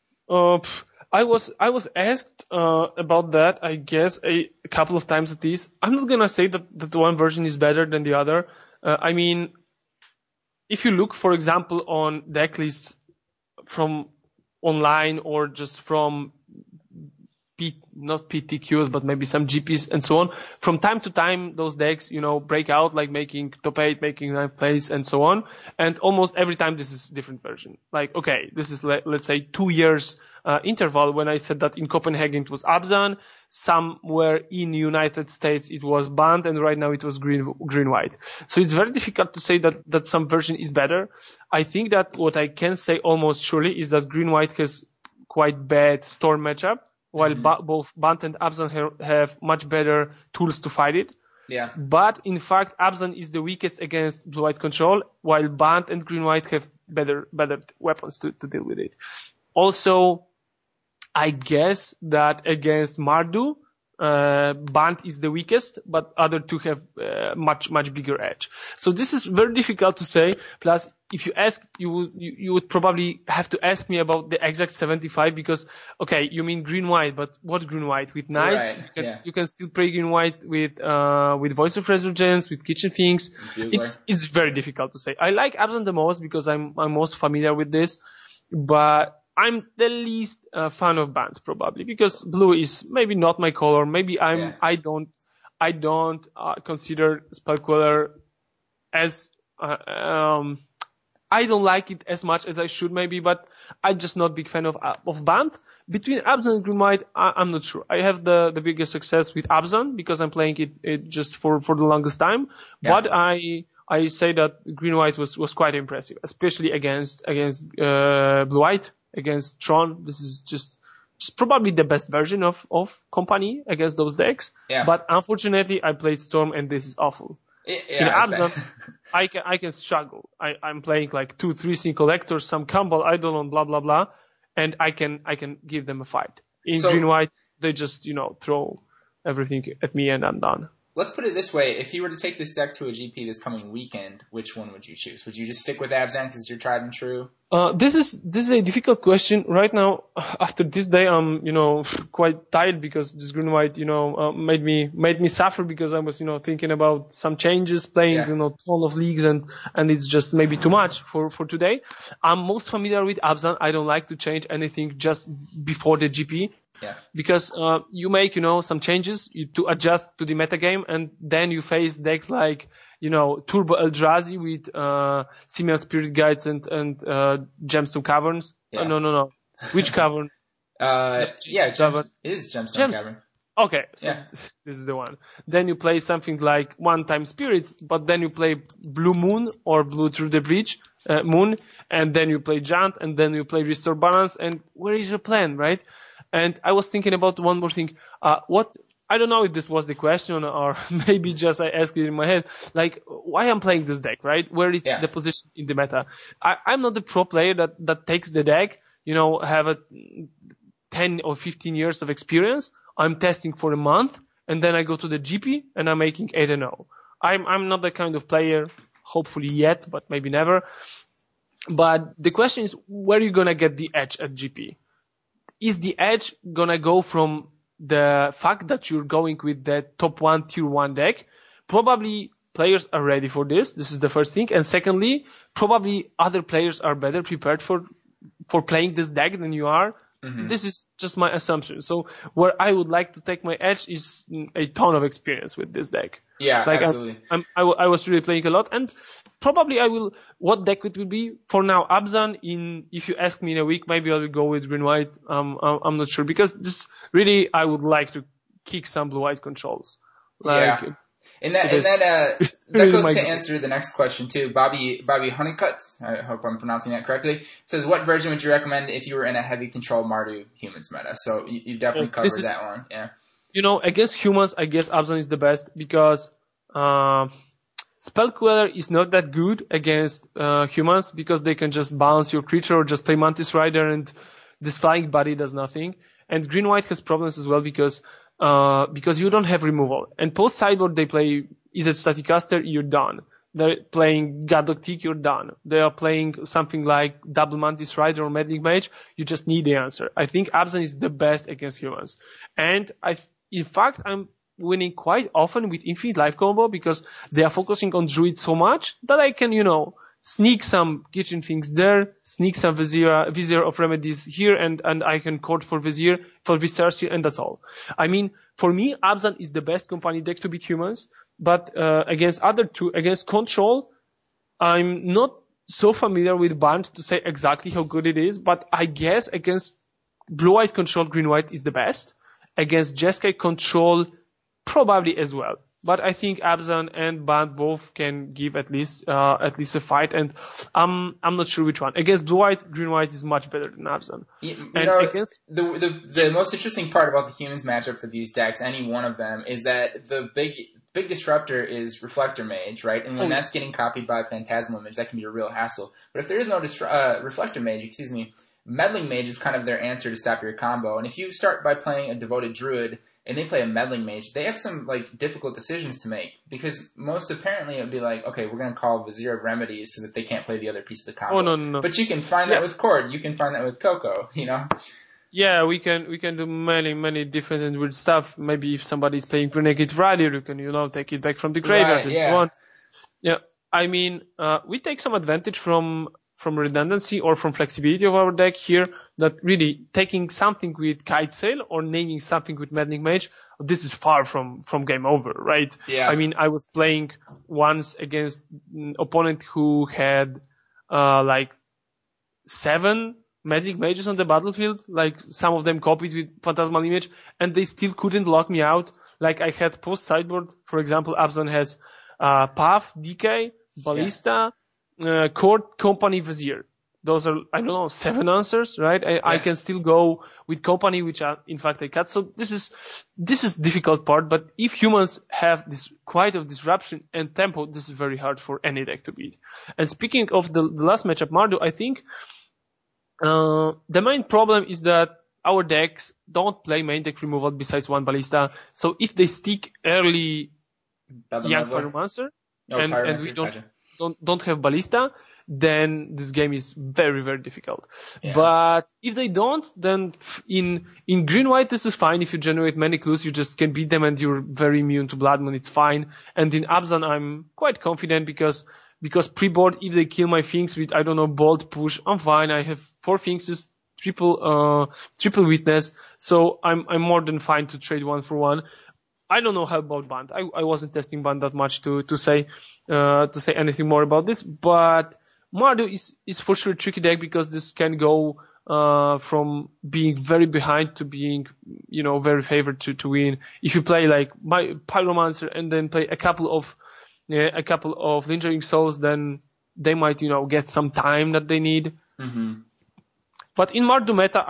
I was asked about that, I guess, a couple of times at least. I'm not gonna say that the one version is better than the other. I mean, if you look, for example, on deck lists from online or just from not PTQs, but maybe some GPs and so on. From time to time, those decks, break out, like making top 8, making 9th place and so on. And almost every time this is a different version. Like, okay, this is, let's say 2 years interval when I said that in Copenhagen it was Abzan, somewhere in United States it was Band, and right now it was green-white. So it's very difficult to say that some version is better. I think that what I can say almost surely is that green-white has quite bad Storm matchup, while both Band and Abzan have much better tools to fight it. Yeah. But in fact, Abzan is the weakest against blue-white control, while Band and green-white have better weapons to deal with it. Also, I guess that against Mardu, Band is the weakest, but other two have much bigger edge. So this is very difficult to say. Plus, if you ask, you would probably have to ask me about the exact 75 because, okay, you mean green-white, but what green-white? With knights? Right. You can still play green-white with Voice of Resurgence, with Kitchen Things. It's very difficult to say. I like Abzan the most because I'm most familiar with this, but I'm the least fan of Band probably because blue is maybe not my color. Maybe I don't consider Spellqueller as I don't like it as much as I should maybe, but I'm just not a big fan of Band. Between Abzan and green-white, I'm not sure. I have the biggest success with Abzan because I'm playing it just for the longest time. Yeah. But I say that green-white was quite impressive, especially against blue-white. Against Tron, this is just probably the best version of Company against those decks. Yeah. But unfortunately, I played Storm and this is awful. In Abzan, I can struggle. I'm playing like 2-3 Sin Collectors, some Campbell, Eidolon, blah blah blah, and I can give them a fight. In green-white, they just throw everything at me and I'm done. Let's put it this way. If you were to take this deck to a GP this coming weekend, which one would you choose? Would you just stick with Abzan because you're tried and true? This is a difficult question. Right now, after this day, I'm, quite tired because this green-white, made me suffer because I was, thinking about some changes, playing, ton of leagues and it's just maybe too much for today. I'm most familiar with Abzan. I don't like to change anything just before the GP. Yeah. Because you make some changes to adjust to the metagame, and then you face decks like Turbo Eldrazi with Simian Spirit Guides and Gemstone Caverns. Yeah. No. Which cavern? It is Gemstone Cavern. Okay, so this is the one. Then you play something like 1-time Spirits, but then you play Blue Moon or Blue Through the Breach Moon, and then you play Giant, and then you play Restore Balance. And where is your plan, right? And I was thinking about one more thing. I don't know if this was the question or maybe just I asked it in my head. Like, why I'm playing this deck, right? Where it's the position in the meta. I'm not the pro player that takes the deck, have a 10 or 15 years of experience. I'm testing for a month and then I go to the GP and I'm making 8-0. I'm not that kind of player, hopefully yet, but maybe never. But the question is, where are you gonna get the edge at GP? Is the edge gonna go from the fact that you're going with the top 1 tier 1 deck? Probably players are ready for this. This is the first thing. And secondly, probably other players are better prepared for playing this deck than you are. Mm-hmm. This is just my assumption. So where I would like to take my edge is a ton of experience with this deck. Yeah, absolutely. I was really playing a lot, and probably I will. What deck it will be for now? Abzan. If you ask me in a week, maybe I will go with green-white. I'm not sure because this really I would like to kick some blue-white controls. And that goes to answer the next question too. Bobby Honeycutt, I hope I'm pronouncing that correctly, says, what version would you recommend if you were in a heavy control Mardu humans meta? So you definitely covered that one. Yeah. Against humans, I guess Abzan is the best because Spellqueller is not that good against humans because they can just bounce your creature or just play Mantis Rider and this flying body does nothing. And green-white has problems as well because you don't have removal. And post sideboard they play Izzet Staticaster, you're done. They're playing Gadoctic, you're done. They are playing something like Double Mantis Rider or Medic Mage, you just need the answer. I think Abzan is the best against humans. And in fact, I'm winning quite often with Infinite Life combo because they are focusing on Druid so much that I can, sneak some Kitchen Things there, sneak some Vizier of Remedies here, and I can court for Viziers here, and that's all. I mean, for me, Abzan is the best company deck to beat humans, but against Control, I'm not so familiar with Band to say exactly how good it is, but I guess against Blue-White control Green-White is the best. Against Jeskai control, probably as well. But I think Abzan and Band both can give at least a fight, and I'm not sure which one. Against Blue-White, Green-White is much better than Abzan. The most interesting part about the Humans matchup for these decks, any one of them, is that the big disruptor is Reflector Mage, right? And when that's getting copied by Phantasmal Mage, that can be a real hassle. But if there is no Reflector Mage, Meddling Mage is kind of their answer to stop your combo. And if you start by playing a Devoted Druid and they play a Meddling Mage, they have some difficult decisions to make, because most apparently it would be like, okay, we're going to call Vizier of Remedies so that they can't play the other piece of the combo. No. But you can find that with Cord. You can find that with Coco, Yeah, we can do many different and weird stuff. Maybe if somebody's playing Renegade Rider, you can, take it back from the graveyard and so on. Yeah, I mean, we take some advantage from redundancy or from flexibility of our deck here, that really taking something with Kite Sail or naming something with Meddling Mage, this is far from game over, right? Yeah. I mean, I was playing once against an opponent who had, 7 Meddling Mages on the battlefield, some of them copied with Phantasmal Image, and they still couldn't lock me out. I had post sideboard, for example, Abzan has, Path, DK, Ballista, Court, Company, Vizier. Those are, 7 answers, right? I can still go with Company, which in fact I cut. So this is difficult part, but if Humans have this quite of disruption and tempo, this is very hard for any deck to beat. And speaking of the last matchup, Mardu, I think, the main problem is that our decks don't play main deck removal besides one Ballista. So if they stick early Young Pyromancer, and we don't have Ballista, then this game is very, very difficult. Yeah. But if they don't, then in Green-White this is fine. If you generate many clues, you just can beat them and you're very immune to Blood Moon, it's fine. And in Abzan I'm quite confident because pre-board, if they kill my things with, Bolt Push, I'm fine. I have 4 things, triple witness, so I'm more than fine to trade 1 for 1. I don't know how about Band. I wasn't testing Band that much to say anything more about this, but Mardu is for sure a tricky deck because this can go, from being very behind to being, very favored to win. If you play my Pyromancer and then play a couple of Lingering Souls, then they might, get some time that they need. Mm-hmm. But in Mardu meta,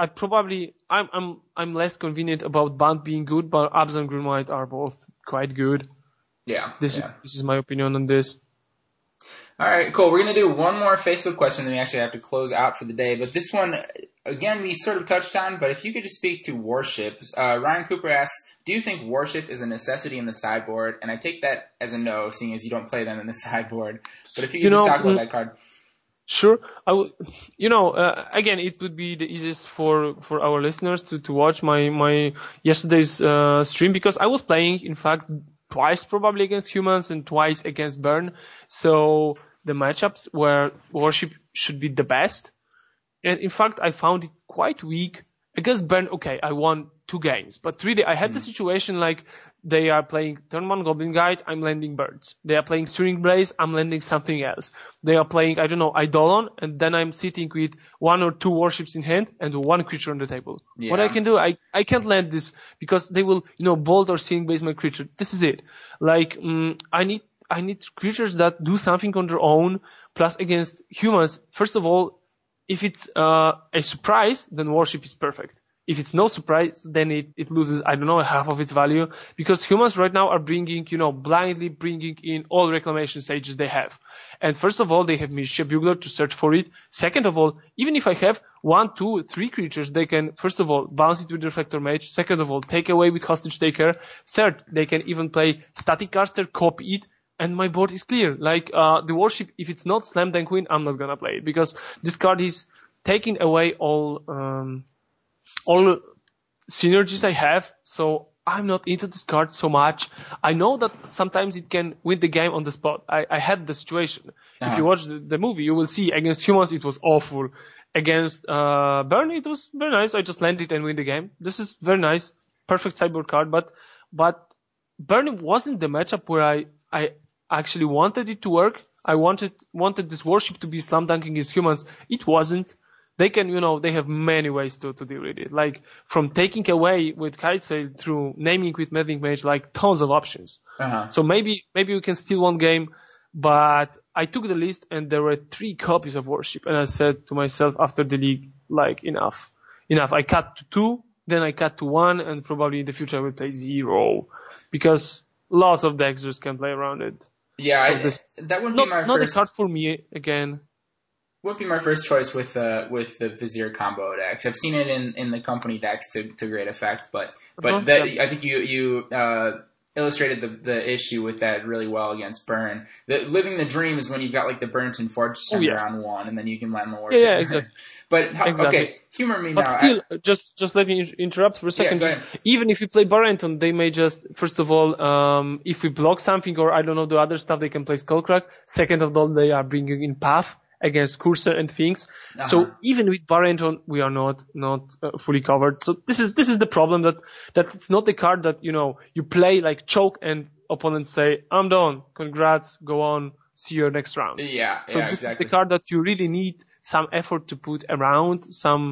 I'm less convenient about Band being good, but Abzan and Green-White are both quite good. Yeah. This is my opinion on this. All right, cool. We're going to do one more Facebook question, then we actually have to close out for the day. But this one, again, we sort of touched on, but if you could just speak to Worship. Ryan Cooper asks, do you think Worship is a necessity in the sideboard? And I take that as a no, seeing as you don't play them in the sideboard. But if you could just talk about that card. Sure. I would, again, it would be the easiest for our listeners to watch my yesterday's stream, because I was playing, in fact, twice probably against Humans and twice against Burn. So the matchups where Worship should be the best. And in fact, I found it quite weak. Against Burn, okay, I won 2 games. But really, I had the situation they are playing turn 1 Goblin Guide, I'm landing Birds. They are playing Searing Blaze, I'm landing something else. They are playing, Eidolon, and then I'm sitting with 1 or 2 Warships in hand and 1 creature on the table. Yeah. What I can do, I can't land this because they will, bolt or Searing Blaze my creature. This is it. I need creatures that do something on their own, plus against Humans. First of all, if it's a surprise, then Worship is perfect. If it's no surprise, then it loses, half of its value, because Humans right now are bringing, blindly bringing in all Reclamation Sages they have. And first of all, they have Mischief Bugler to search for it. Second of all, even if I have 1, 2, 3 creatures, they can, first of all, bounce it with Reflector Mage. Second of all, take away with Hostage Taker. Third, they can even play Static Caster, copy it, and my board is clear. The Worship, if it's not Slam Dunk Win, I'm not gonna play it, because this card is taking away all synergies I have, so I'm not into this card so much. I know that sometimes it can win the game on the spot. I had the situation. Uh-huh. If you watch the movie, you will see against Humans it was awful. Against Burn, it was very nice. I just landed and win the game. This is very nice. Perfect sideboard card, but Burn wasn't the matchup where I actually wanted it to work. I wanted this Worship to be slam dunking against Humans. It wasn't. they can, they have many ways to deal with it. Like from taking away with Kitesail through naming with Meddling Mage, like tons of options. Uh-huh. So maybe we can steal one game, but I took the list and there were 3 copies of Worship, and I said to myself after the league, like enough. I cut to 2, then I cut to 1, and probably in the future I will play 0, because lots of decks just can play around it. Yeah, so that wouldn't be my not first. a card for me again. Wouldn't be my first choice with the Vizier combo decks. I've seen it in the company decks to great effect, but I think you illustrated the issue with that really well against Burn. Living the Dream is when you've got like the Burnt Forge round 1, and then you can land the Worship. Yeah, exactly. But okay, humor me but now. Still, just let me interrupt for a second. Even if we play Barenton, they may just, first of all, if we block something or I don't know the other stuff, they can play Skullcrack. Second of all, they are bringing in Path against Cursor and things. Uh-huh. So even with Barenton, we are not fully covered. So this is the problem that it's not the card that you play like choke and opponents say, I'm done, congrats, go on, see you next round. Yeah. So this exactly. is the card that you really need some effort to put around, some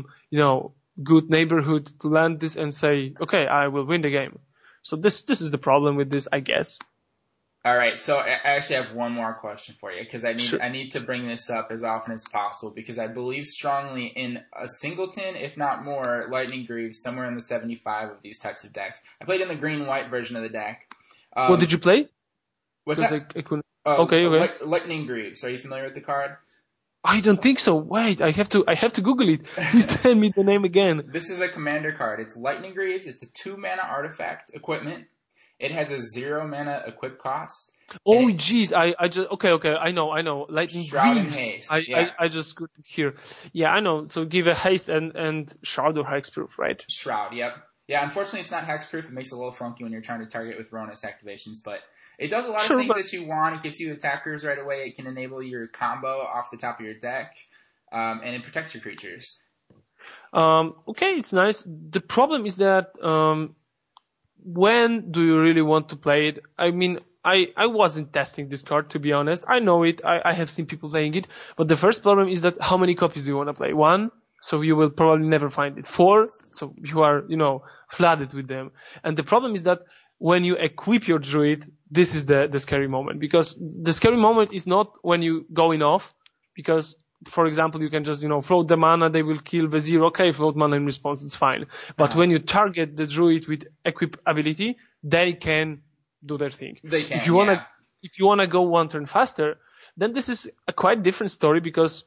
good neighborhood to land this and say, okay, I will win the game. So this is the problem with this, I guess. All right, so I actually have one more question for you, because I need to bring this up as often as possible, because I believe strongly in a singleton, if not more, Lightning Greaves somewhere in the 75 of these types of decks. I played in the green-white version of the deck. What did you play? What's that? I couldn't... Okay. Lightning Greaves. Are you familiar with the card? I don't think so. Wait, I have to Google it. Please tell me the name again. This is a commander card. It's Lightning Greaves. It's a 2-mana artifact equipment. It has a 0 mana equip cost. Oh, jeez. I just, okay. I know. Lightning Shroud and Greaves. Haste. I just got it here. Yeah, I know. So give a haste and Shroud or Hexproof, right? Shroud, yep. Yeah, unfortunately it's not hexproof. It makes it a little funky when you're trying to target with Ronus activations, but it does a lot of things that you want. It gives you attackers right away. It can enable your combo off the top of your deck, and it protects your creatures. Okay, it's nice. The problem is that when do you really want to play it? I mean, I wasn't testing this card, to be honest. I know it. I have seen people playing it. But the first problem is that how many copies do you want to play? 1, so you will probably never find it. 4, so you are, flooded with them. And the problem is that when you equip your druid, this is the scary moment. Because the scary moment is not when you going off, because, for example, you can just, float the mana, they will kill the 0. Okay, float mana in response, it's fine. But when you target the druid with equip ability, they can do their thing. They can, if you wanna go 1 turn faster, then this is a quite different story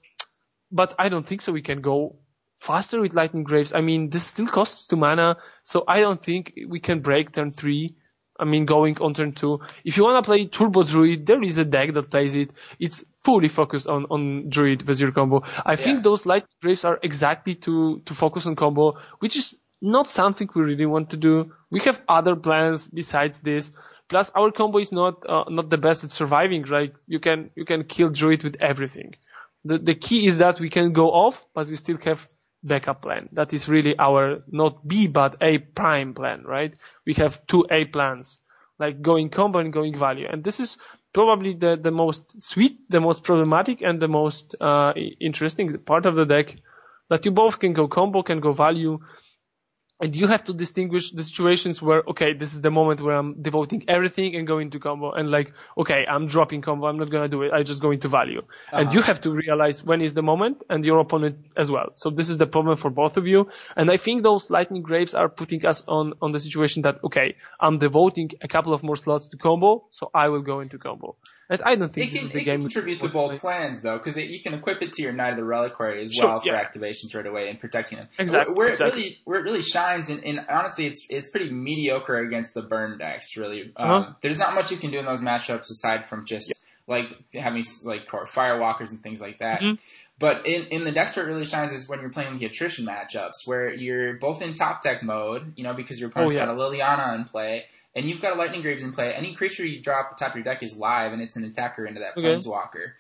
but I don't think so we can go faster with Lightning Greaves. I mean, this still costs 2 mana, so I don't think we can break turn 3. I mean, going on turn 2. If you wanna play Turbo Druid, there is a deck that plays it. It's fully focused on Druid Vizier combo. I think those Lightning Greaves are exactly to focus on combo, which is not something we really want to do. We have other plans besides this. Plus, our combo is not the best at surviving. Right? You can kill Druid with everything. The key is that we can go off, but we still have backup plan. That is really our not B but A prime plan, right? We have 2 A plans, like going combo and going value. And this is probably the most sweet, the most problematic, and the most interesting part of the deck, that you both can go combo, can go value. And you have to distinguish the situations where, okay, this is the moment where I'm devoting everything and going to combo, and like, okay, I'm dropping combo, I'm not gonna do it, I just go into value. And you have to realize when is the moment, and your opponent as well. So this is the problem for both of you. And I think those Lightning Greaves are putting us on the situation that, okay, I'm devoting a couple of more slots to combo, so I will go into combo. And I don't think this is the game. It can contribute to both plans, though, because you can equip it to your Knight of the Reliquary as well for activations right away and protecting them. Exactly. Where it really shines, and honestly, it's pretty mediocre against the burn decks, really. There's not much you can do in those matchups aside from just like having like Firewalkers and things like that. Mm-hmm. But in the decks where it really shines is when you're playing the attrition matchups, where you're both in top deck mode, because your opponent's got a Liliana in play, and you've got a Lightning Greaves in play. Any creature you draw off the top of your deck is live, and it's an attacker into that Planeswalker.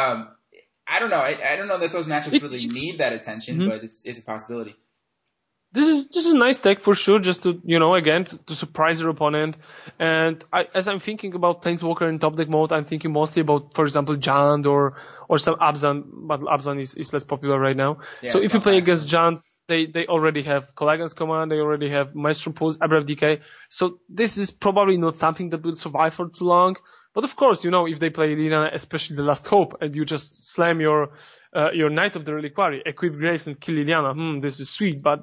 I don't know. I don't know that those matchups really need that attention, but it's a possibility. this is a nice deck for sure, just to, again, to surprise your opponent. And as I'm thinking about Planeswalker in top deck mode, I'm thinking mostly about, for example, Jund or some Abzan, but Abzan is less popular right now. Yeah, so if you play against Jund, they already have Kolaghan's Command, they already have Maestro Pulse, Abrupt Decay. So this is probably not something that will survive for too long. But of course, if they play Liliana, especially the Last Hope, and you just slam your Knight of the Reliquary, equip Graves and kill Liliana, this is sweet. But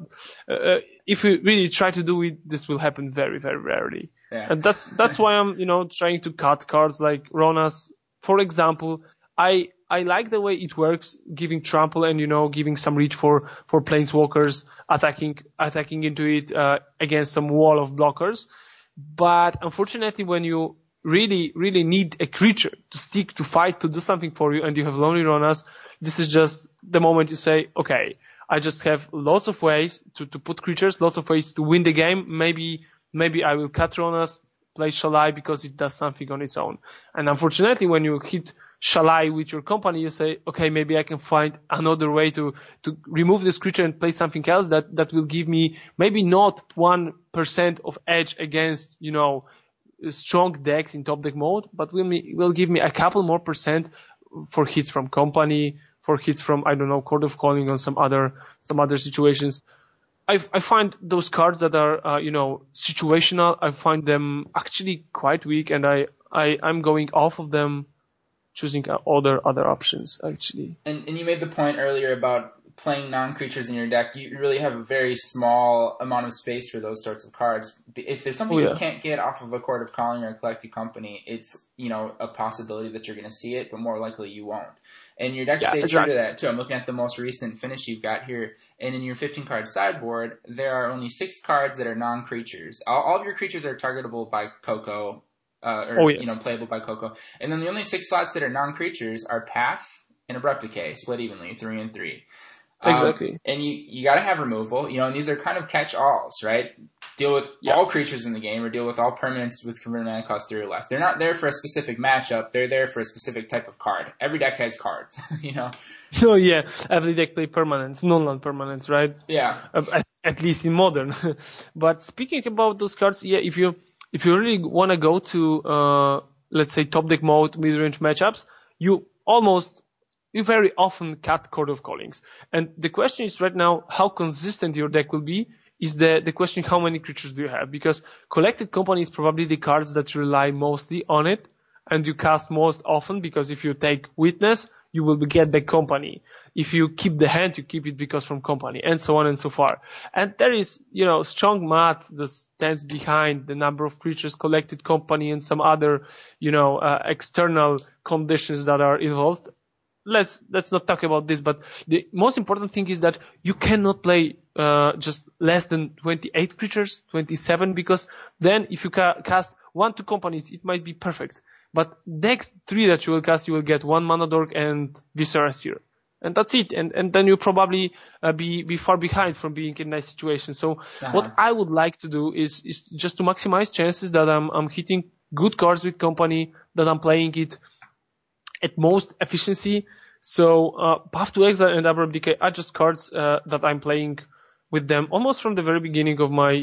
if you really try to do it, this will happen very, very rarely. Yeah. And that's why I'm, trying to cut cards like Ronas. For example, I like the way it works, giving trample and, giving some reach for Planeswalkers, attacking into it against some wall of blockers. But unfortunately, when you really, really need a creature to stick, to fight, to do something for you, and you have Lonely Ronas, this is just the moment you say, okay, I just have lots of ways to put creatures, lots of ways to win the game. Maybe I will cut Ronas, play Shalai because it does something on its own. And unfortunately, when you hit Shalai with your company, you say, okay, maybe I can find another way to remove this creature and play something else that will give me maybe not 1% of edge against, strong decks in top deck mode, but will give me a couple more percent for hits from company, for hits from, I don't know, Court of Calling on some other situations. I find those cards that are, situational, I find them actually quite weak, and I'm going off of them, choosing other options, actually. And you made the point earlier about playing non-creatures in your deck. You really have a very small amount of space for those sorts of cards. If there's something you can't get off of a Court of Calling or a Collected Company, it's, a possibility that you're going to see it, but more likely you won't. And your deck stays true to that, too. I'm looking at the most recent finish you've got here. And in your 15-card sideboard, there are only 6 cards that are non-creatures. All of your creatures are targetable by Coco, playable by Coco. And then the only 6 slots that are non-creatures are Path and Abrupt Decay, split evenly, 3 and 3. Exactly. And you gotta have removal, and these are kind of catch-alls, right? Deal with all creatures in the game, or deal with all permanents with converted mana cost 3 or less. They're not there for a specific matchup, they're there for a specific type of card. Every deck has cards, Oh yeah, every deck play permanents, non-land permanents, right? Yeah. At least in Modern. But speaking about those cards, if you really wanna go to, let's say, top deck mode, mid-range matchups, you very often cut Court of Callings. And the question is right now, how consistent your deck will be, is the question, how many creatures do you have? Because Collected Company is probably the cards that rely mostly on it, and you cast most often, because if you take Witness, you will get back Company. If you keep the hand, you keep it because from Company, and so on and so far. And there is, strong math that stands behind the number of creatures, Collected Company, and some other, external conditions that are involved. Let's not talk about this, but the most important thing is that you cannot play just less than 28 creatures, 27, because then if you cast 1-2 companies, it might be perfect. But next 3 that you will cast, you will get 1 Mana Dork and Viscera Seer. And that's it. And then you'll probably be far behind from being in a nice situation. So what I would like to do is just to maximize chances that I'm hitting good cards with company, that I'm playing it at most efficiency. So Path to Exile and Abrupt Decay are just cards that I'm playing with them almost from the very beginning of my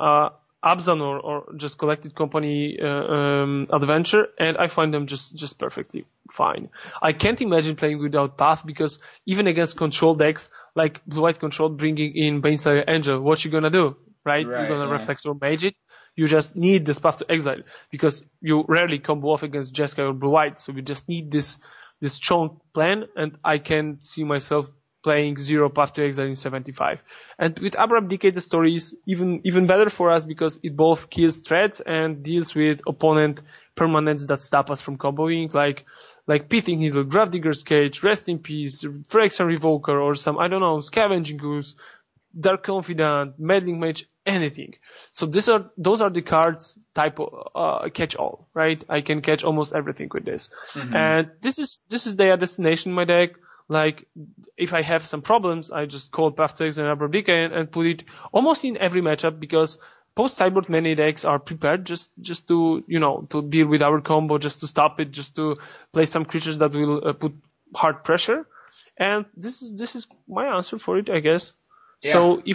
Abzan or just Collected Company adventure, and I find them just perfectly fine. I can't imagine playing without Path, because even against control decks like Blue-White Control, bringing in Baneslayer Angel, what you gonna do, right? You're gonna Reflector Mage it. You just need this Path to Exile, because you rarely combo off against Jeskai or Blue-White, so you just need this strong plan, and I can see myself playing 0 Path to Exile in 75. And with Abrupt Decay, the story is even better for us, because it both kills threats and deals with opponent permanents that stop us from comboing, like Pithing Needle, Gravedigger's Cage, Rest in Peace, Phyrexian Revoker, or some, I don't know, Scavenging Goose, Dark Confidant, Meddling Mage, anything. So those are the cards type of catch all, right? I can catch almost everything with this. Mm-hmm. And this is their destination in my deck. Like, if I have some problems, I just call Path to Exile and Abrupt Decay and put it almost in every matchup, because post-sideboard many decks are prepared just to, to deal with our combo, just to stop it, just to play some creatures that will put hard pressure. And this is my answer for it, I guess. Yeah. So if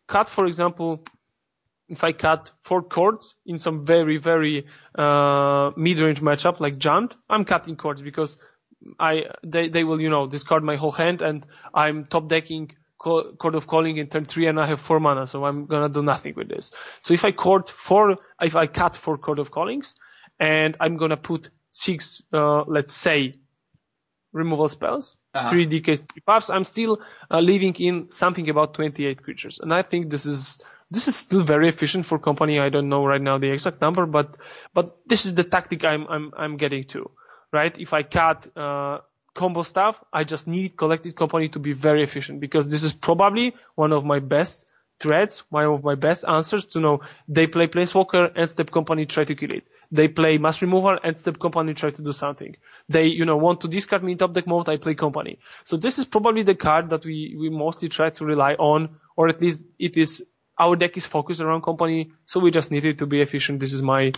cut, for example, if I cut 4 chords in some very, very mid-range matchup like Junt, I'm cutting chords because they will, discard my whole hand, and I'm top decking Chord of Calling in turn 3 and I have 4 mana, so I'm gonna do nothing with this. So if I cut 4 Chord of Callings, and I'm gonna put 6, let's say, removal spells, 3 DKs, 3 puffs, I'm still leaving in something about 28 creatures. And I think this is still very efficient for Company. I don't know right now the exact number, but this is the tactic I'm getting to, right? If I cut combo stuff, I just need Collected Company to be very efficient, because this is probably one of my best threats, one of my best answers to know they play Planeswalker, End Step Company, try to kill it. They play Mass Removal, End Step Company, try to do something. They, want to discard me in top deck mode, I play Company. So this is probably the card that we mostly try to rely on, or at least our deck is focused around Company, so we just need it to be efficient. This is my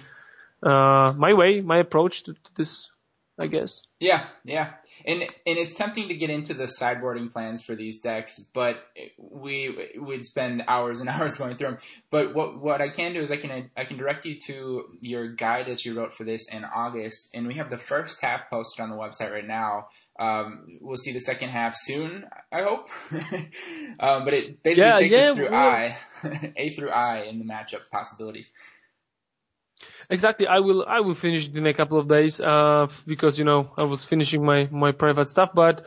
way, my approach to this, I guess. Yeah. And it's tempting to get into the sideboarding plans for these decks, but we'd spend hours and hours going through them. But what I can do is I can direct you to your guide that you wrote for this in August, and we have the first half posted on the website right now. We'll see the second half soon, I hope. But it basically takes us through A through I in the matchup possibilities. Exactly. I will finish it in a couple of days, because, I was finishing my private stuff, but,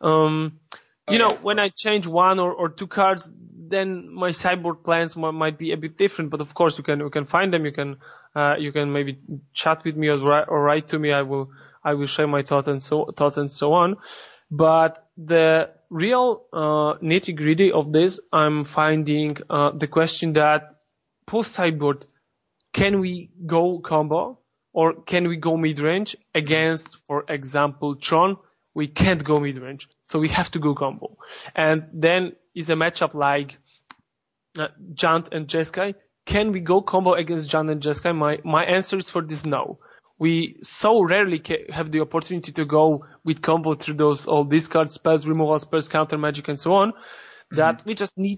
when I change 1 or 2 cards, then my sideboard plans might be a bit different, but of course you can find them. You can maybe chat with me or write to me. I will share my thoughts and so on. But the real, nitty gritty of this, I'm finding, the question that post sideboard, can we go combo or can we go mid-range against, for example, Tron? We can't go mid-range, so we have to go combo. And then is a matchup like Junt and Jeskai. Can we go combo against Junt and Jeskai? My answer is for this no. We so rarely have the opportunity to go with combo through those all discard spells, removal spells, counter magic, and so on, that we just need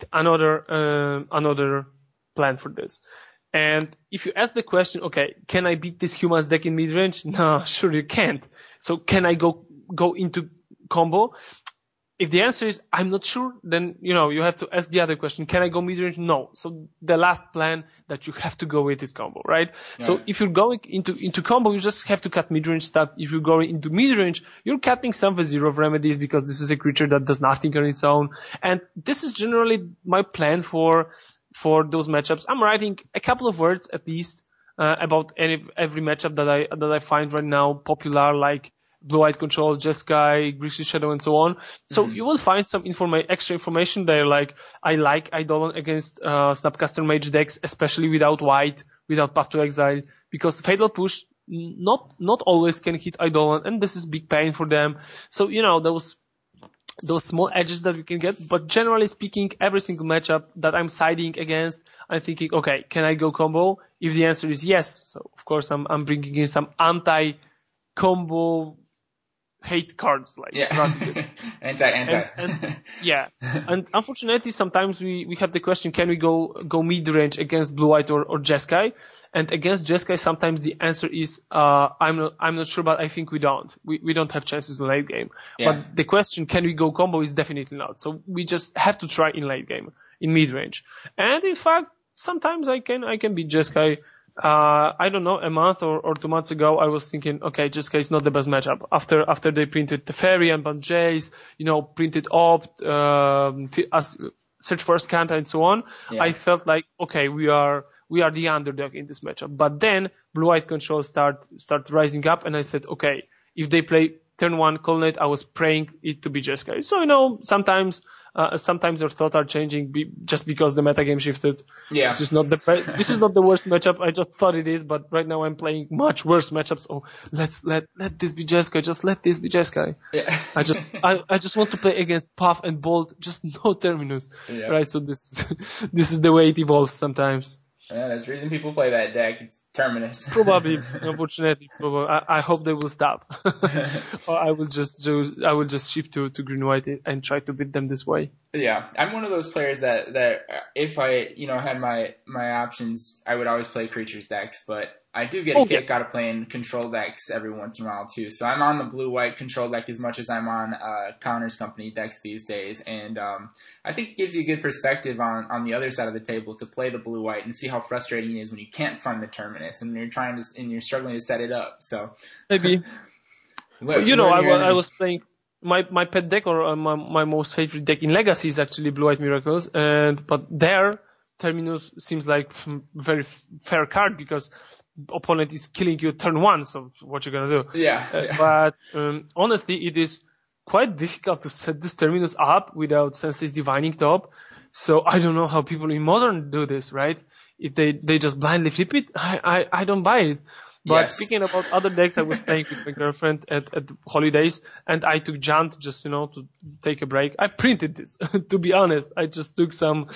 another plan for this. And if you ask the question, okay, can I beat this Humans deck in mid-range? No, sure you can't. So can I go into combo? If the answer is, I'm not sure, then, you have to ask the other question. Can I go mid-range? No. So the last plan that you have to go with is combo, right? Yeah. So if you're going into combo, you just have to cut mid-range stuff. If you're going into mid-range, you're cutting some Zero of Remedies because this is a creature that does nothing on its own. And this is generally my plan for those matchups. I'm writing a couple of words at least about every matchup that I find right now popular, like Blue-White Control, Jeskai, Grixis Shadow, and so on. So you will find some extra information there, like I like Eidolon against Snapcaster Mage decks, especially without white, without Path to Exile, because Fatal Push not always can hit Eidolon, and this is big pain for them. So those small edges that we can get, but generally speaking, every single matchup that I'm siding against, I'm thinking, okay, can I go combo? If the answer is yes, so of course I'm bringing in some anti-combo hate cards, like anti. And yeah, and unfortunately, sometimes we have the question: can we go mid range against Blue White or Jeskai? And against Jeskai, sometimes the answer is I'm not sure, but I think we don't. We don't have chances in late game. Yeah. But the question, can we go combo, is definitely not. So we just have to try in late game, in mid range. And in fact, sometimes I can beat Jeskai. I don't know, a month or 2 months ago, I was thinking, okay, Jeskai is not the best matchup. After they printed Teferi and Band Jace, printed Opt, Search for Scanta and so on, I felt like, okay, we are the underdog in this matchup. But then Blue-White Control start rising up, and I said, okay, if they play turn 1 Colonnade, I was praying it to be Jeskai. So, sometimes your thoughts are changing just because the metagame shifted. Yeah. This is not the worst matchup. I just thought it is, but right now I'm playing much worse matchups. Oh, let this be Jeskai. Just let this be Jeskai. Yeah. I just want to play against Puff and Bolt, just no Terminus. Yeah. Right? So this is the way it evolves sometimes. Yeah, that's the reason people play that deck. It's Terminus. Probably, unfortunately, I hope they will stop, or I will just shift to green white and try to beat them this way. Yeah, I'm one of those players that if I had my options, I would always play creatures decks, but I do get a kick out of playing control decks every once in a while too. So I'm on the blue-white control deck as much as I'm on Counters Company decks these days, and I think it gives you a good perspective on the other side of the table to play the blue-white and see how frustrating it is when you can't fund the Terminus and you're struggling to set it up. So maybe, I was playing. My pet deck or my most favorite deck in Legacy is actually Blue-White Miracles, but there Terminus seems like very fair card because opponent is killing you turn 1, so what you gonna do? Yeah. But honestly, it is quite difficult to set this Terminus up without Sensei's Divining Top. So I don't know how people in Modern do this, right? If they just blindly flip it, I don't buy it. But speaking about other decks, I was playing with my girlfriend at holidays, and I took Jant just, to take a break. I printed this, to be honest. I just took some,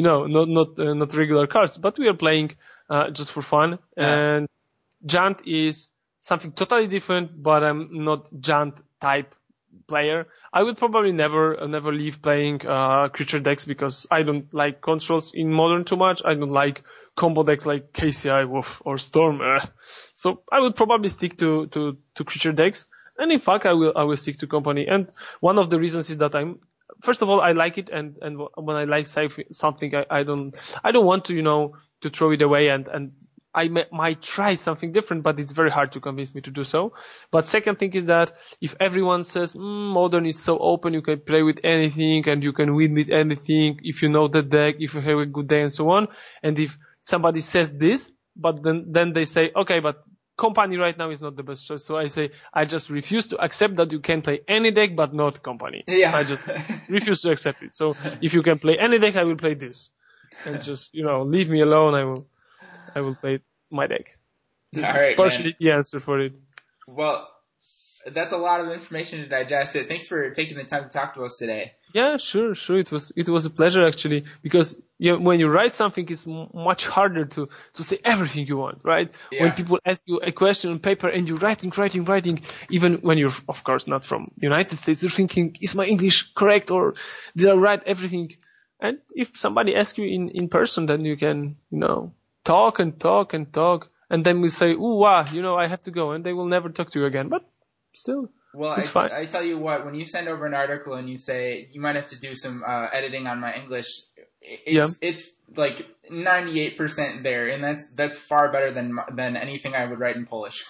not regular cards, but we are playing, just for fun. Yeah. And Jant is something totally different, but I'm not Jant type player. I would probably never leave playing, creature decks because I don't like controls in Modern too much. I don't like combo decks like KCI, Wolf, or Storm. So I will probably stick to creature decks. And in fact, I will stick to Company. And one of the reasons is that first of all, I like it. And when I like something, I don't want to throw it away and I might try something different, but it's very hard to convince me to do so. But second thing is that if everyone says, Modern is so open, you can play with anything and you can win with anything if you know the deck, if you have a good day and so on. And if somebody says this, but then they say, okay, but Company right now is not the best choice. So I say, I just refuse to accept that you can play any deck, but not Company. Yeah. I just refuse to accept it. So if you can play any deck, I will play this. And just, leave me alone. I will play my deck. This is partially the answer for it. Well, that's a lot of information to digest. Thanks for taking the time to talk to us today. Yeah, sure. It was a pleasure actually, because when you write something, it's much harder to say everything you want, right? Yeah. When people ask you a question on paper and you're writing, even when you're, of course, not from United States, you're thinking, is my English correct or did I write everything? And if somebody asks you in person, then you can, talk and talk and talk. And then we say, ooh, wow, I have to go. And they will never talk to you again. But still, it's fine. I tell you what, when you send over an article and you say you might have to do some editing on my English, it's like 98% there, and that's far better than anything I would write in Polish.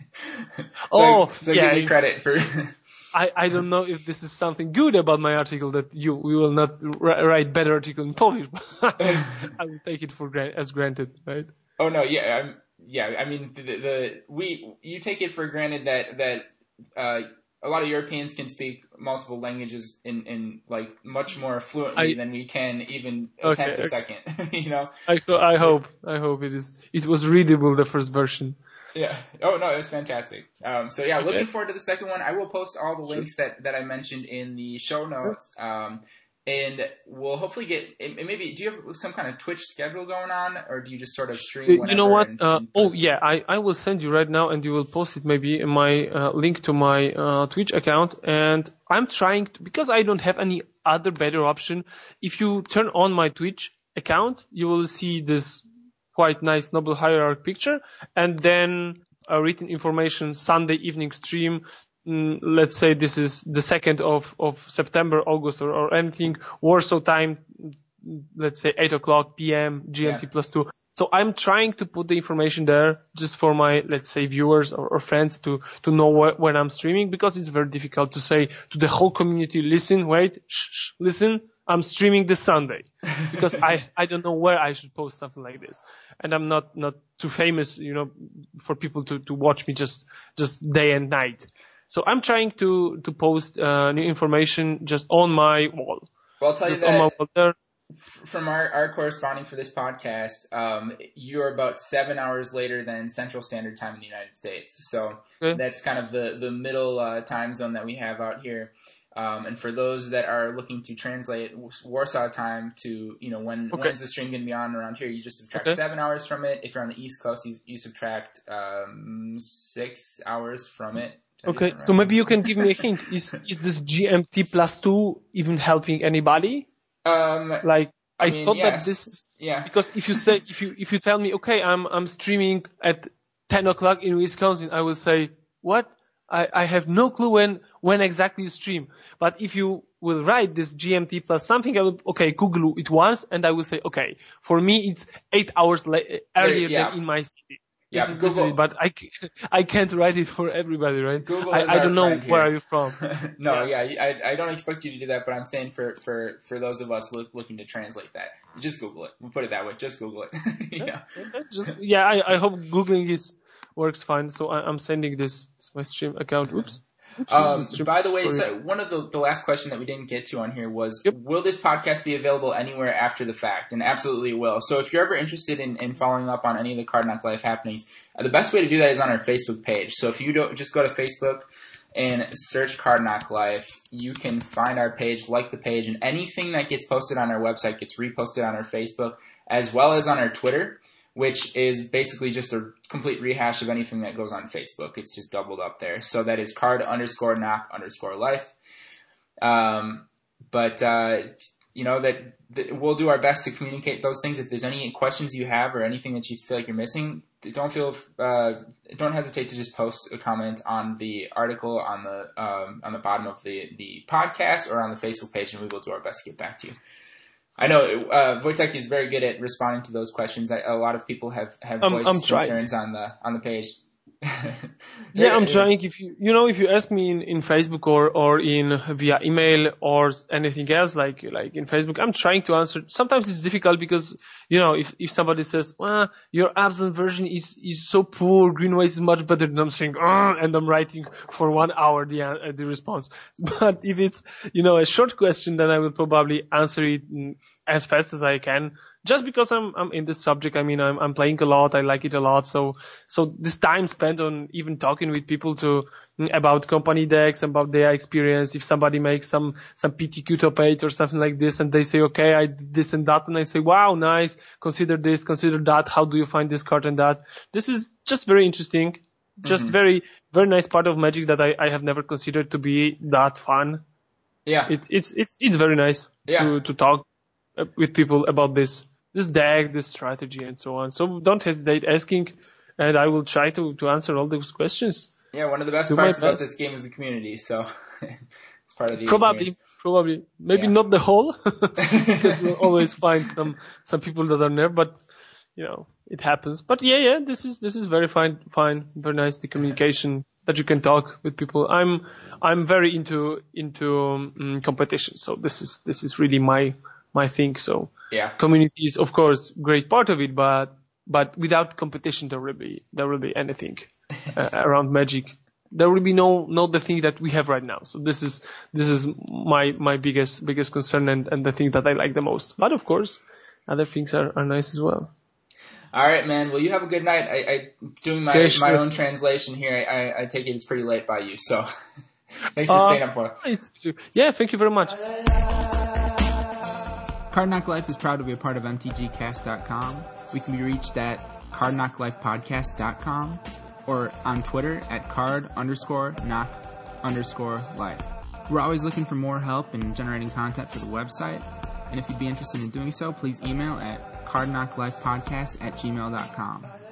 So give me credit for. I don't know if this is something good about my article that we will not write better article in Polish. I will take it as granted, right? Oh no, yeah. I mean, you take it for granted that a lot of Europeans can speak multiple languages in like much more fluently than we can even attempt a second. I hope it was readable, the first version. Yeah. Oh no, it's fantastic. Looking forward to the second one. I will post all the links that I mentioned in the show notes. And we'll hopefully get, maybe, do you have some kind of Twitch schedule going on, or do you just sort of stream whenever? You know what? I will send you right now, and you will post it maybe in my link to my Twitch account. And I'm trying to, because I don't have any other better option. If you turn on my Twitch account, you will see this quite nice Noble Hierarch picture, and then written information Sunday evening stream. Let's say this is the 2nd of September, August, or anything, Warsaw time, let's say 8:00 p.m. GMT +2. So I'm trying to put the information there just for my, let's say, viewers or friends to know when I'm streaming, because it's very difficult to say to the whole community, listen, I'm streaming this Sunday, because I don't know where I should post something like this. And I'm not too famous, for people to watch me just day and night. So I'm trying to post new information just on my wall. Well, I'll tell you that from our corresponding for this podcast, you're about 7 hours later than Central Standard Time in the United States. So that's kind of the middle time zone that we have out here. And for those that are looking to translate Warsaw time to, when's the stream going to be on around here, you just subtract 7 hours from it. If you're on the East Coast, you subtract 6 hours from it. Okay, so maybe you can give me a hint. Is this GMT +2 even helping anybody? I thought yes. that this, because if you tell me, okay, I'm streaming at 10 o'clock in Wisconsin, I will say, what? I have no clue when exactly you stream. But if you will write this GMT plus something, I will, Google it once, and I will say, okay, for me it's 8 hours earlier than in my city. Yeah, this is, but I can't write it for everybody, right? Google I don't know where are you from. No, I don't expect you to do that, but I'm saying for those of us looking to translate that, just Google it. We'll put it that way. Just Google it. I hope Googling works fine. So I'm sending this my stream account. Oops. By the way, so one of the last question that we didn't get to on here was, will this podcast be available anywhere after the fact? And absolutely it will. So if you're ever interested in following up on any of the Card Knock Life happenings, the best way to do that is on our Facebook page. So if you don't, just go to Facebook and search Card Knock Life, you can find our page, like the page, and anything that gets posted on our website gets reposted on our Facebook, as well as on our Twitter, which is basically just a complete rehash of anything that goes on Facebook. It's just doubled up there. So that is card_knock_life. That we'll do our best to communicate those things. If there's any questions you have or anything that you feel like you're missing, don't hesitate to just post a comment on the article on the bottom of the podcast or on the Facebook page, and we will do our best to get back to you. I know Wojtek is very good at responding to those questions. A lot of people have voiced concerns on the page. I'm trying. If you ask me in Facebook or in via email or anything else like in Facebook, I'm trying to answer. Sometimes it's difficult because if somebody says, well, your absent version is so poor, Greenway is much better, than I'm saying, and I'm writing for 1 hour the response. But if it's a short question, then I will probably answer it as fast as I can. Just because I'm in this subject, I mean, I'm playing a lot, I like it a lot, so this time spent on even talking with people about company decks, about their experience, if somebody makes some PTQ top 8 or something like this, and they say, okay, I did this and that, and I say, wow, nice, consider this, consider that, how do you find this card and that? This is just very interesting, just very, very nice part of Magic that I have never considered to be that fun. Yeah. It's very nice to talk with people about this deck, this strategy, and so on. So don't hesitate asking, and I will try to answer all those questions. Yeah, one of the best parts about this game is the community, so it's part of the experience. Probably. Maybe not the whole, because we'll always find some people that are there, but, it happens. But this is very fine, very nice, the communication that you can talk with people. I'm very into competition, so this is really my thing. So community is of course great part of it, but without competition there will be anything around Magic. There will be no the thing that we have right now. So this is my biggest concern and the thing that I like the most. But of course, other things are nice as well. All right, man. Well, you have a good night. I doing my own translation here. I take it it's pretty late by you, so thanks for staying up for us. Yeah, thank you very much. Card Knock Life is proud to be a part of MTGcast.com. We can be reached at cardknocklifepodcast.com or on Twitter at card_knock_life. We're always looking for more help in generating content for the website, and if you'd be interested in doing so, please email at cardknocklifepodcast@gmail.com.